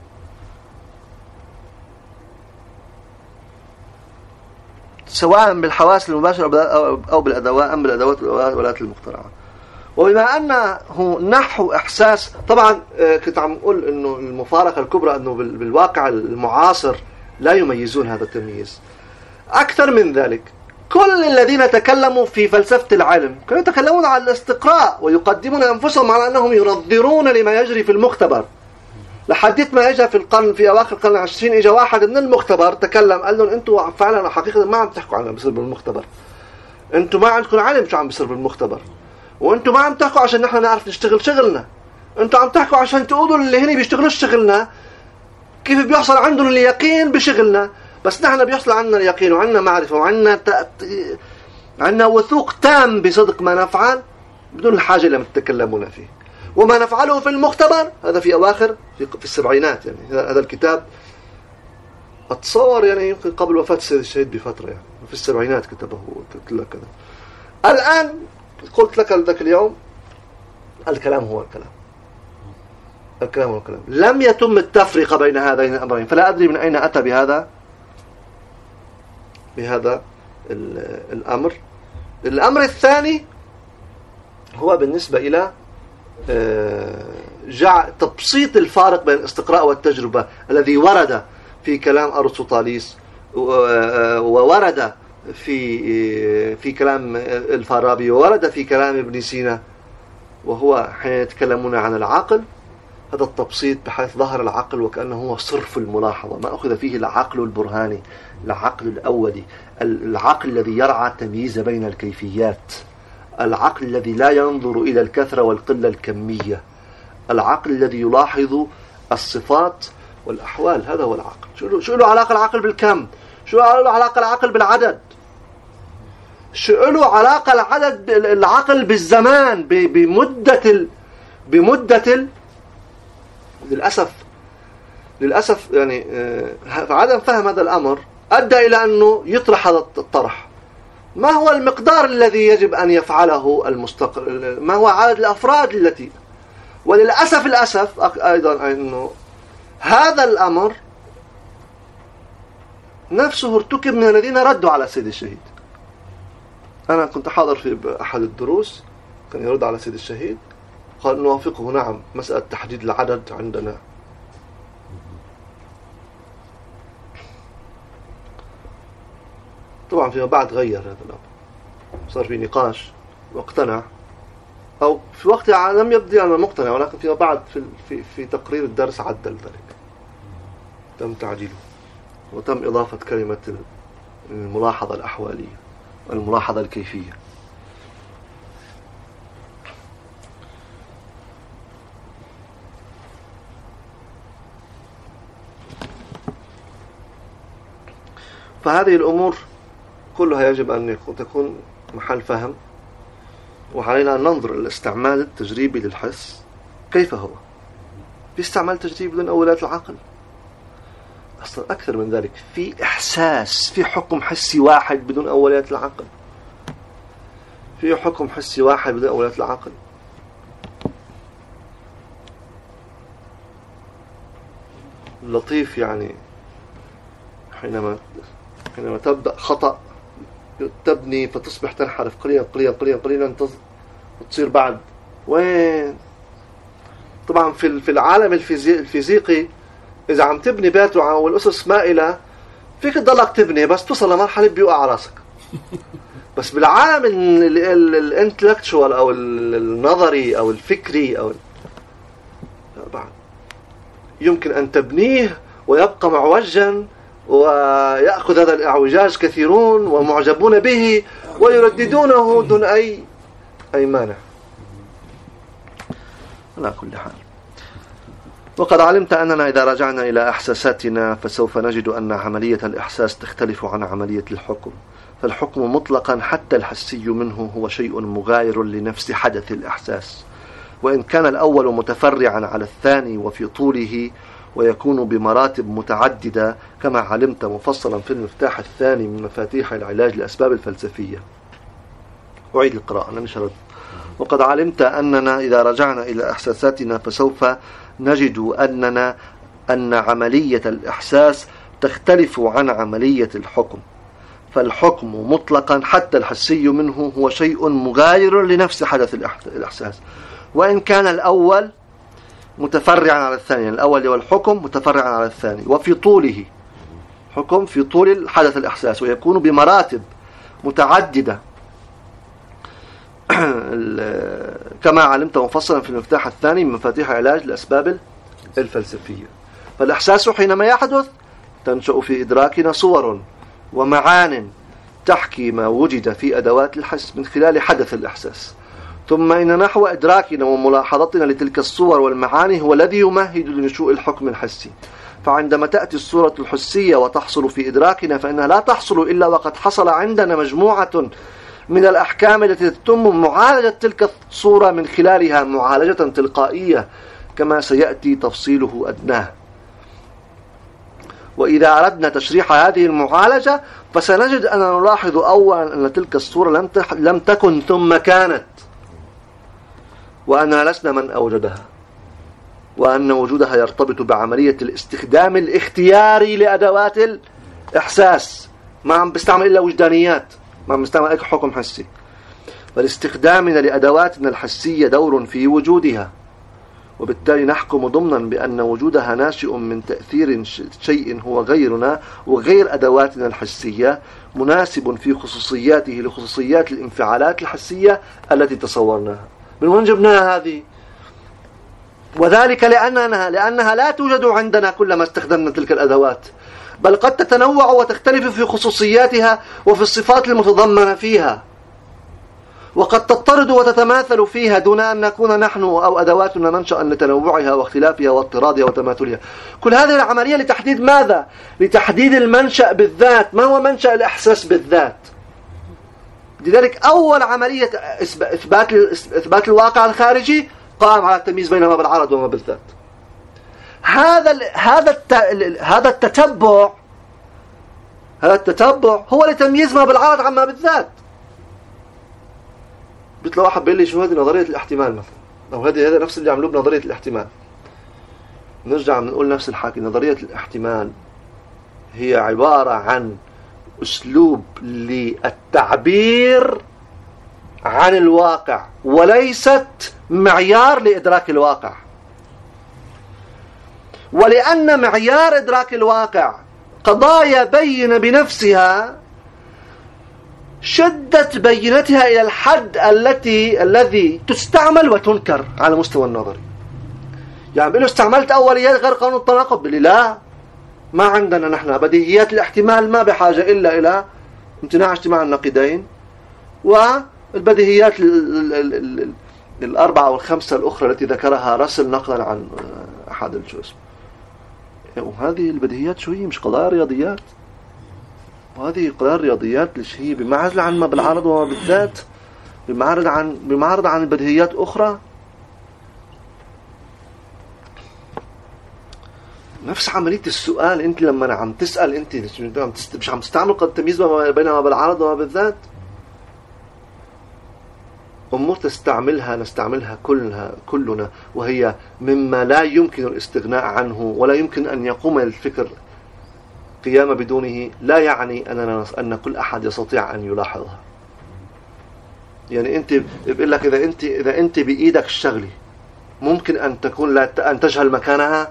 سواء بالحواس المباشرة أو بالأدوات، أم بالأدوات والآلات المخترعة. وبما أنه نحو إحساس، طبعا كنت عم أقول أنه المفارقة الكبرى أنه بالواقع المعاصر لا يميزون هذا التمييز. أكثر من ذلك، كل الذين تكلموا في فلسفة العلم كانوا يتكلمون عن الاستقراء، ويقدمون أنفسهم على أنهم ينظرون لما يجري في المختبر. لحديت ما اجى في أواخر القرن العشرين، اجى واحد من المختبر تكلم، قال لهم أنتم فعلا حقيقة ما عم تحكوا عن اللي بيصير بالمختبر، أنتم ما عندكم علم شو عم بيصير بالمختبر، وأنتم ما عم تحكوا عشان نحن نعرف نشتغل شغلنا، أنتم عم تحكوا عشان تقولوا اللي هني بيشتغلوش شغلنا كيف بيحصل عندهم اليقين بشغلنا. بس نحن بيحصل عنا اليقين وعنا معرفة وعنا وثوق تام بصدق ما نفعل بدون الحاجة لما تتكلمون فيه. وما نفعله في المختبر هذا في أواخر في السبعينات، يعني هذا الكتاب أتصور يعني يمكن قبل وفاة السيد الشهيد بفترة، يعني في السبعينات كتبه. قلت لك كذا. الآن قلت لك ذاك اليوم الكلام هو الكلام، الكلام هو الكلام. لم يتم التفرقة بين هذين الأمرين، فلا أدري من أين أتى بهذا الأمر. الأمر الثاني هو بالنسبة إلى تبسيط الفارق بين الاستقراء والتجربة الذي ورد في كلام أرسطوطاليس وورد في كلام الفارابي وورد في كلام ابن سينا، وهو حين يتكلمون عن العقل هذا التبسيط بحيث ظهر العقل وكأنه هو صرف الملاحظة، ما أخذ فيه العقل البرهاني، العقل الأولي، العقل الذي يرعى التمييز بين الكيفيات العقل الذي لا ينظر إلى الكثرة والقلة الكمية، العقل الذي يلاحظ الصفات والأحوال. هذا هو العقل. شو له علاقة العقل بالكم؟ شو له علاقة العقل بالعدد؟ شو له علاقة العقل بالزمان، بمدة للأسف يعني عدم فهم هذا الأمر أدى إلى أنه يطرح هذا الطرح. ما هو المقدار الذي يجب أن يفعله المستقر؟ ما هو عدد الأفراد التي؟ وللأسف أيضا أنه هذا الأمر نفسه ارتكب من الذين ردوا على سيد الشهيد. أنا كنت حاضر في أحد الدروس كان يرد على سيد الشهيد، قال نوافقه نعم، مسألة تحديد العدد عندنا. طبعا فيما بعد غير هذا الأمر، صار في نقاش واقتنع، أو في وقتها لم يبدي أنا مقتنع، ولكن فيما بعد في تقرير الدرس عدل ذلك، تم تعديله وتم إضافة كلمة الملاحظة الأحوالية والملاحظة الكيفية. فهذه الأمور كلها يجب أن تكون محل فهم، وعلينا أن ننظر إلى الاستعمال التجريبي للحس كيف هو. في استعمال تجريبي بدون أولويات العقل، أصلا أكثر من ذلك، في إحساس، في حكم حسي واحد بدون أولويات العقل، في حكم حسي واحد بدون أولويات العقل. لطيف يعني حينما تبدأ خطأ تبني فتصبح تنحرف قليلا وتصير بعد وين. طبعا في العالم الفيزيقي إذا عم تبني بيت والأسس مائلة فيك تضلك تبني، بس توصل لمرحلة بيوقع راسك. بس بالعالم الانتلكتشوال أو النظري أو الفكري أو بعد يمكن أن تبنيه ويبقى معوجا، ويأخذ هذا الإعوجاج كثيرون ومعجبون به ويرددونه دون أي مانع. على كل حال، وقد علمت أننا إذا رجعنا إلى إحساساتنا فسوف نجد أن عملية الإحساس تختلف عن عملية الحكم. فالحكم مطلقا حتى الحسي منه هو شيء مغاير لنفس حدث الإحساس، وإن كان الأول متفرعا على الثاني وفي طوله، ويكون بمراتب متعددة كما علمت مفصلا في المفتاح الثاني من مفاتيح العلاج لأسباب الفلسفية. أعيد القراءة أنا مش هرد. وقد علمت أننا إذا رجعنا إلى إحساساتنا فسوف نجد أن عملية الإحساس تختلف عن عملية الحكم. فالحكم مطلقا حتى الحسي منه هو شيء مغاير لنفس حدث الإحساس، وإن كان الأول متفرعا على الثاني. الأول هو الحكم متفرعا على الثاني، وفي طوله حكم في طول حدث الإحساس، ويكون بمراتب متعددة كما علمت مفصلا في المفتاح الثاني من مفاتيح علاج الأسباب الفلسفية. فالإحساس حينما يحدث تنشأ في إدراكنا صور ومعان تحكي ما وجد في أدوات الحس من خلال حدث الإحساس، ثم إن نحو إدراكنا وملاحظتنا لتلك الصور والمعاني هو الذي يمهد لنشوء الحكم الحسي. فعندما تأتي الصورة الحسية وتحصل في إدراكنا فإنها لا تحصل إلا وقد حصل عندنا مجموعة من الأحكام التي تتم معالجة تلك الصورة من خلالها معالجة تلقائية كما سيأتي تفصيله أدناه. وإذا أردنا تشريح هذه المعالجة فسنجد أننا نلاحظ أولا أن تلك الصورة لم تكن ثم كانت، وأننا لسنا من أوجدها، وأن وجودها يرتبط بعملية الاستخدام الاختياري لأدوات الإحساس. ما عم بستعمل إلا وجدانيات، ما عم بستعمل أي حكم حسي. فلاستخدامنا لأدواتنا الحسية دور في وجودها، وبالتالي نحكم ضمنا بأن وجودها ناشئ من تأثير شيء هو غيرنا وغير أدواتنا الحسية، مناسب في خصوصياته لخصوصيات الانفعالات الحسية التي تصورناها. من وين جبناها هذه؟ وذلك لأنها لا توجد عندنا كلما استخدمنا تلك الأدوات، بل قد تتنوع وتختلف في خصوصياتها وفي الصفات المتضمنة فيها. وقد تضطرد وتتماثل فيها دون أن نكون نحن أو أدواتنا منشأ لتنوعها واختلافها واضطرادها وتماثلها. كل هذه العملية لتحديد ماذا؟ لتحديد المنشأ بالذات. ما هو منشأ الإحساس بالذات؟ لذلك أول عملية إثبات الواقع الخارجي قام على التمييز بين ما بالعرض وما بالذات. هذا التتبع هو لتمييز ما بالعرض عن ما بالذات. مثل واحد بيقول لي شو هذه نظرية الاحتمال مثلا، أو هذا نفس اللي عملوه بنظرية الاحتمال. نرجع نقول نفس الحكي. نظرية الاحتمال هي عبارة عن أسلوب للتعبير عن الواقع وليست معيار لإدراك الواقع. ولأن معيار إدراك الواقع قضايا بينة بنفسها، شدت بينتها إلى الحد الذي تستعمل وتنكر على المستوى النظري. يعني بيقولوا استعملت أوليات غير قانون التناقض، بيقولي لا، ما عندنا نحن بديهيات الاحتمال، ما بحاجة إلا إلى امتناع اجتماع النقيضين والبديهيات الأربعة والخمسة الأخرى التي ذكرها راسل نقلا عن أحد الجزء. وهذه البديهيات شو هي؟ مش قضايا رياضيات. وهذه قضايا الرياضيات ليش هي بمعزل عن ما بالعرض وما بالذات، بمعرض عن البديهيات أخرى. نفس عملية السؤال. أنت لما عم تسأل، أنت مش عم تستعمل قد التمييز بين ما بالعرض وما بالذات. أمور نستعملها كلنا، وهي مما لا يمكن الاستغناء عنه ولا يمكن أن يقوم الفكر قيام بدونه. لا يعني أن كل أحد يستطيع أن يلاحظها. يعني أنت بقول لك إذا أنت بإيدك الشغلة ممكن أن تكون أن تجهل مكانها.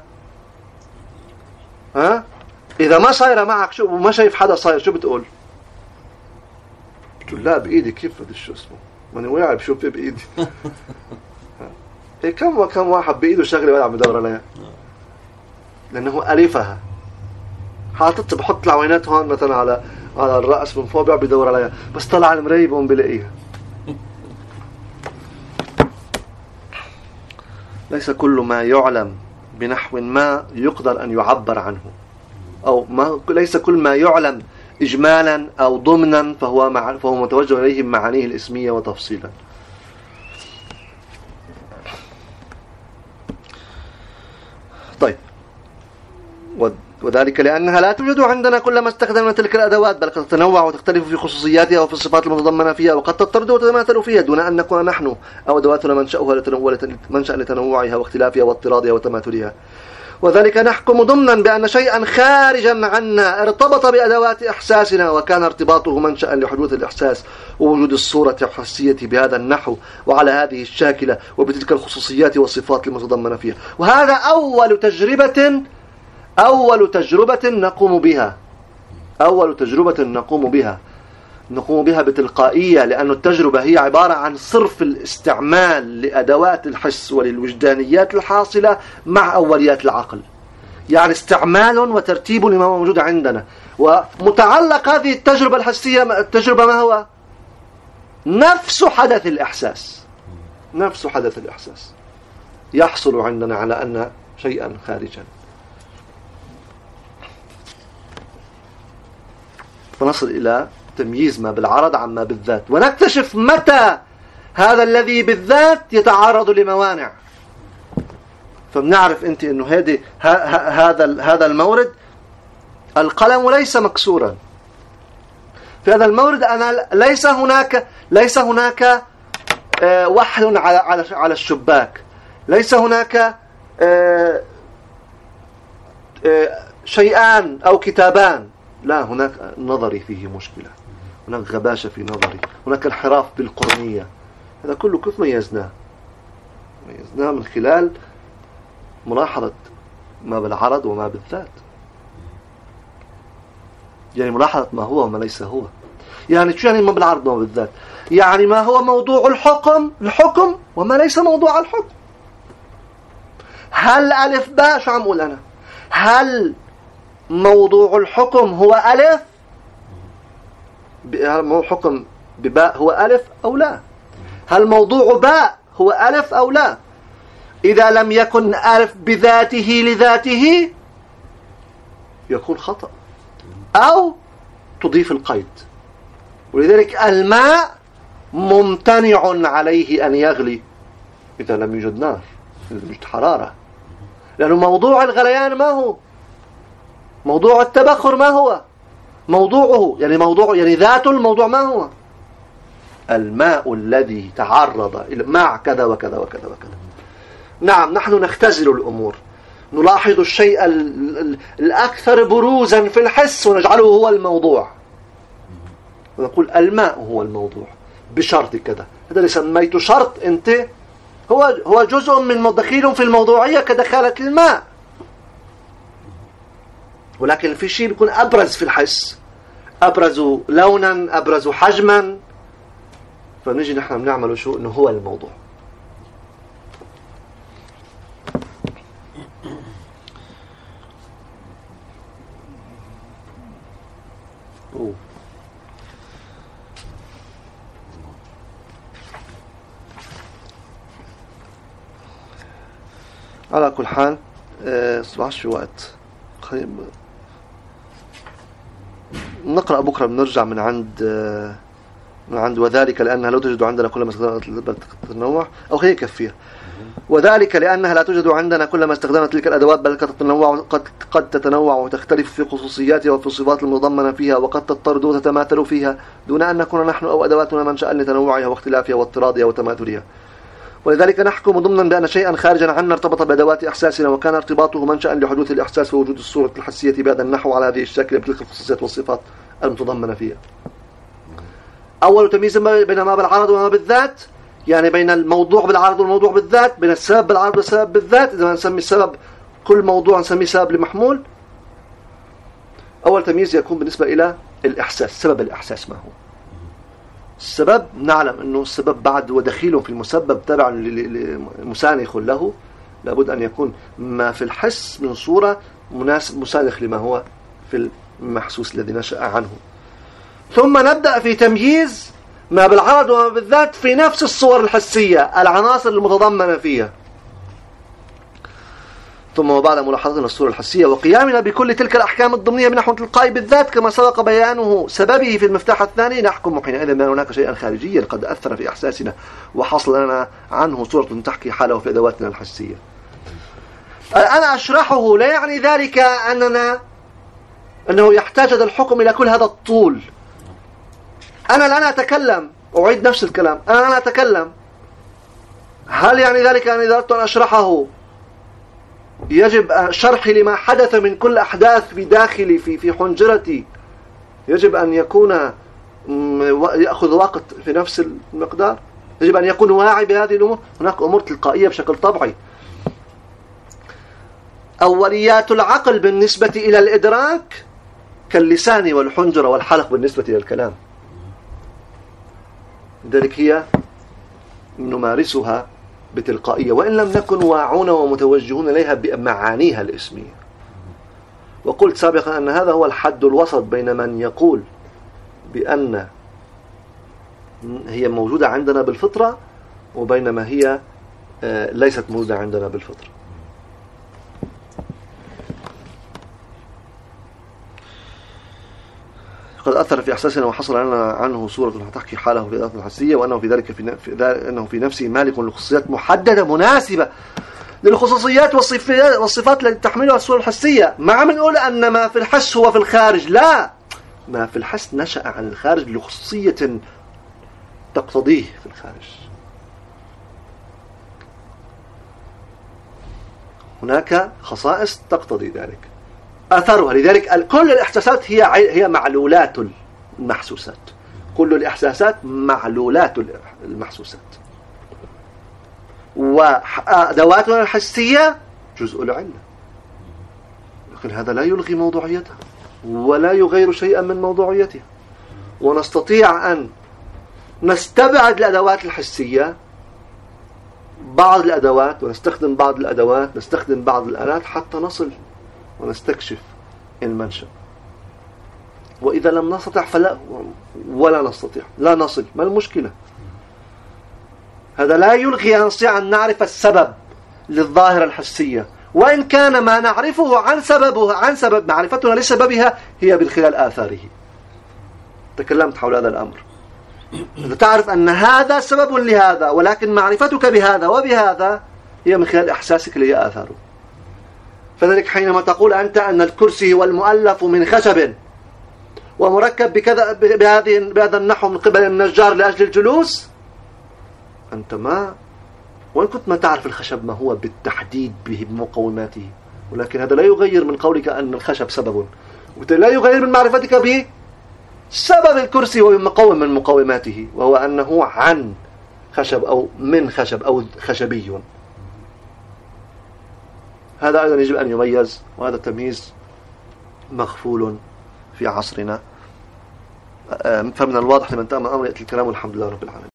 إذا ما صايرة معك شو وما شايف حدا صاير، شو بتقول؟ بتقول لا بإيدي. كيف هذا شو اسمه؟ ماني واعي بشوف في بإيدي. كم واحد بإيده شغلة ولا عم يدور عليها، لأنه ألفها حاطط، بحط العوينات هون مثلا على الرأس من فوق، بيقعد بيدور عليها، بس طلع المراية بقوم بلاقيها. ليس كل ما يعلم بنحو ما يقدر أن يعبر عنه، أو ليس كل ما يعلم إجمالا أو ضمنا فهو متوجه إليه معانيه الاسمية وتفصيلا. طيب، وذلك لأنها لا توجد عندنا كلما استخدمنا تلك الأدوات، بل قد تتنوع وتختلف في خصوصياتها وفي الصفات المتضمنة فيها، وقد تضطرد وتتماثل فيها دون أن نكون نحن أو أدواتنا منشأ لتنوعها واختلافها واضطرادها وتماثلها. وذلك نحكم ضمنا بأن شيئا خارجا عنا ارتبط بأدوات إحساسنا، وكان ارتباطه منشأ لحدوث الإحساس ووجود الصورة الحسية بهذا النحو وعلى هذه الشاكلة وبتلك الخصوصيات والصفات المتضمنة فيها. وهذا أول تجربة نقوم بها بتلقائية، لأن التجربة هي عبارة عن صرف الاستعمال لأدوات الحس وللوجدانيات الحاصلة مع أوليات العقل. يعني استعمال وترتيب لما هو موجود عندنا. ومتعلق هذه التجربة الحسية، التجربة ما هو؟ نفس حدث الإحساس يحصل عندنا على أن شيئا خارجا. فنصل إلى تمييز ما بالعرض عن ما بالذات، ونكتشف متى هذا الذي بالذات يتعرض لموانع. فبنعرف أنت أنه هذا المورد، القلم ليس مكسورا في هذا المورد. أنا ليس هناك وحل على الشباك، ليس هناك شيئان أو كتابان. لا، هناك نظري فيه مشكلة، هناك غباشة في نظري، هناك انحراف بالقرنية. هذا كله كيف ميزناه من خلال ملاحظة ما بالعرض وما بالذات. يعني ملاحظة ما هو وما ليس هو. يعني شو يعني ما بالعرض وما بالذات؟ يعني ما هو موضوع الحكم وما ليس موضوع الحكم. هل ألف باء؟ شو عم أقول أنا؟ هل موضوع الحكم هو ألف؟ حكم بباء هو ألف أو لا؟ هل موضوع باء هو ألف أو لا؟ إذا لم يكن ألف بذاته لذاته يكون خطأ، أو تضيف القيد. ولذلك الماء ممتنع عليه أن يغلي إذا لم يوجد نار، إذا لم يوجد حرارة، لأنه موضوع الغليان ما هو؟ موضوع التبخر ما هو؟ موضوعه يعني ذات الموضوع ما هو؟ الماء الذي تعرض مع كذا وكذا وكذا وكذا. نعم، نحن نختزل الأمور، نلاحظ الشيء الأكثر بروزا في الحس ونجعله هو الموضوع، ونقول الماء هو الموضوع بشرط كذا. هذا اللي سميته شرط أنت هو جزء من دخيل في الموضوعية كدخالة الماء، ولكن في شيء بيكون أبرز في الحس، أبرز لونا، أبرز حجما، فنجي نحن بنعمله شو؟ إنه هو الموضوع. على كل حال صباح شو وقت نقرأ بكرة، بنرجع من عند وذلك لأنها لا توجد عندنا كل ما استخدمت تتنوع، أو هي كفية. وذلك لأنها لا توجد عندنا كل ما استخدمت تلك الأدوات، بل قد تتنوع وتختلف في خصوصياتها وفي الصفات المضمنة فيها، وقد تضطرد وتتماثل فيها دون أن نكون نحن أو أدواتنا منشأ لتنوعها واختلافها واضطرادها وتماثلها. ولذلك نحكم ضمنا بأن شيئا خارجا عنا ارتبط بأدوات إحساسنا، وكان ارتباطه منشأ لحدوث الإحساس ووجود الصورة الحسية بهذا النحو على هذه الشكل بتلك الخصوصيات والصفات المتضمنة فيها. أول تمييز بين ما بالعرض وما بالذات، يعني بين الموضوع بالعرض والموضوع بالذات، بين السبب بالعرض والسبب بالذات. إذا ما نسمي السبب كل موضوع نسميه سبب لمحمول. أول تمييز يكون بالنسبة إلى الإحساس. سبب الإحساس ما هو؟ السبب نعلم أنه السبب بعد ودخيل في المسبب تبع مسانخ له، لابد أن يكون ما في الحس من صورة مسانخ لما هو في المحسوس الذي نشأ عنه. ثم نبدأ في تمييز ما بالعرض وما بالذات في نفس الصور الحسية، العناصر المتضمنة فيها. ثم وبعد ملاحظتنا الصورة الحسية وقيامنا بكل تلك الأحكام الضمنية بنحو تلقائي بالذات كما سبق بيانه سببه في المفتاح الثاني، نحكم حينئذ بأن هناك شيئا خارجيا قد أثر في إحساسنا وحصل لنا عنه صورة تحكي حاله في أدواتنا الحسية. أنا أشرحه لا يعني ذلك أنه يحتاج هذا الحكم إلى كل هذا الطول. أنا الآن أتكلم، أعيد نفس الكلام، أنا الآن أتكلم، هل يعني ذلك أن إذا أردت أن أشرحه يجب شرحي لما حدث من كل أحداث بداخلي في حنجرتي يجب أن يكون يأخذ وقت في نفس المقدار؟ يجب أن يكون واعي بهذه الأمور؟ هناك أمور تلقائية بشكل طبيعي. أوليات العقل بالنسبة إلى الإدراك كاللسان والحنجرة والحلق بالنسبة إلى الكلام، لذلك هي نمارسها بتلقائية وإن لم نكن واعون ومتوجهون إليها بمعانيها الاسمية. وقلت سابقا أن هذا هو الحد الوسط بين من يقول بأن هي موجودة عندنا بالفطرة وبينما هي ليست موجودة عندنا بالفطرة. قد أثر في إحساسنا وحصل لنا عنه صورة تحكي حاله في ذاته الحسية، وأنه في ذلك أنه في نفسه مالك لخصوصيات محددة مناسبة للخصوصيات والصفات التي تحملها الصورة الحسية. ما عم نقول أن ما في الحس هو في الخارج، لا، ما في الحس نشأ عن الخارج لخصوصية تقتضيه في الخارج. هناك خصائص تقتضي ذلك أثرها، لذلك كل الإحساسات هي معلولات المحسوسات، كل الإحساسات معلولات المحسوسات، وأدواتنا الحسية جزء العلة، لكن هذا لا يلغي موضوعيتها ولا يغير شيئا من موضوعيتها. ونستطيع أن نستبعد الأدوات الحسية، بعض الأدوات، ونستخدم بعض الأدوات، نستخدم بعض الآلات حتى نصل ونستكشف المنشأ. وإذا لم نستطع فلا، ولا نستطيع، لا نصل، ما المشكلة؟ هذا لا يلغي أن نستطيع أن نعرف السبب للظاهرة الحسية، وإن كان ما نعرفه عن سبب معرفتنا لسببها هي من خلال آثاره. تكلمت حول هذا الأمر. إذا تعرف أن هذا سبب لهذا، ولكن معرفتك بهذا وبهذا هي من خلال إحساسك اللي هي آثاره. فذلك حينما تقول أنت أن الكرسي هو المؤلف من خشب ومركب بكذا بهذا النحو من قبل النجار لأجل الجلوس، أنت وإن كنت ما تعرف الخشب ما هو بالتحديد بمقوماته، ولكن هذا لا يغير من قولك أن الخشب سبب، ولا يغير من معرفتك به سبب الكرسي ومقوم من مقوماته، وهو أنه عن خشب أو من خشب أو خشبي. هذا أيضا يجب أن يميز، وهذا تمييز مغفول في عصرنا. فمن الواضح لمن تأمل أمر يأتي الكلام، والحمد لله رب العالمين.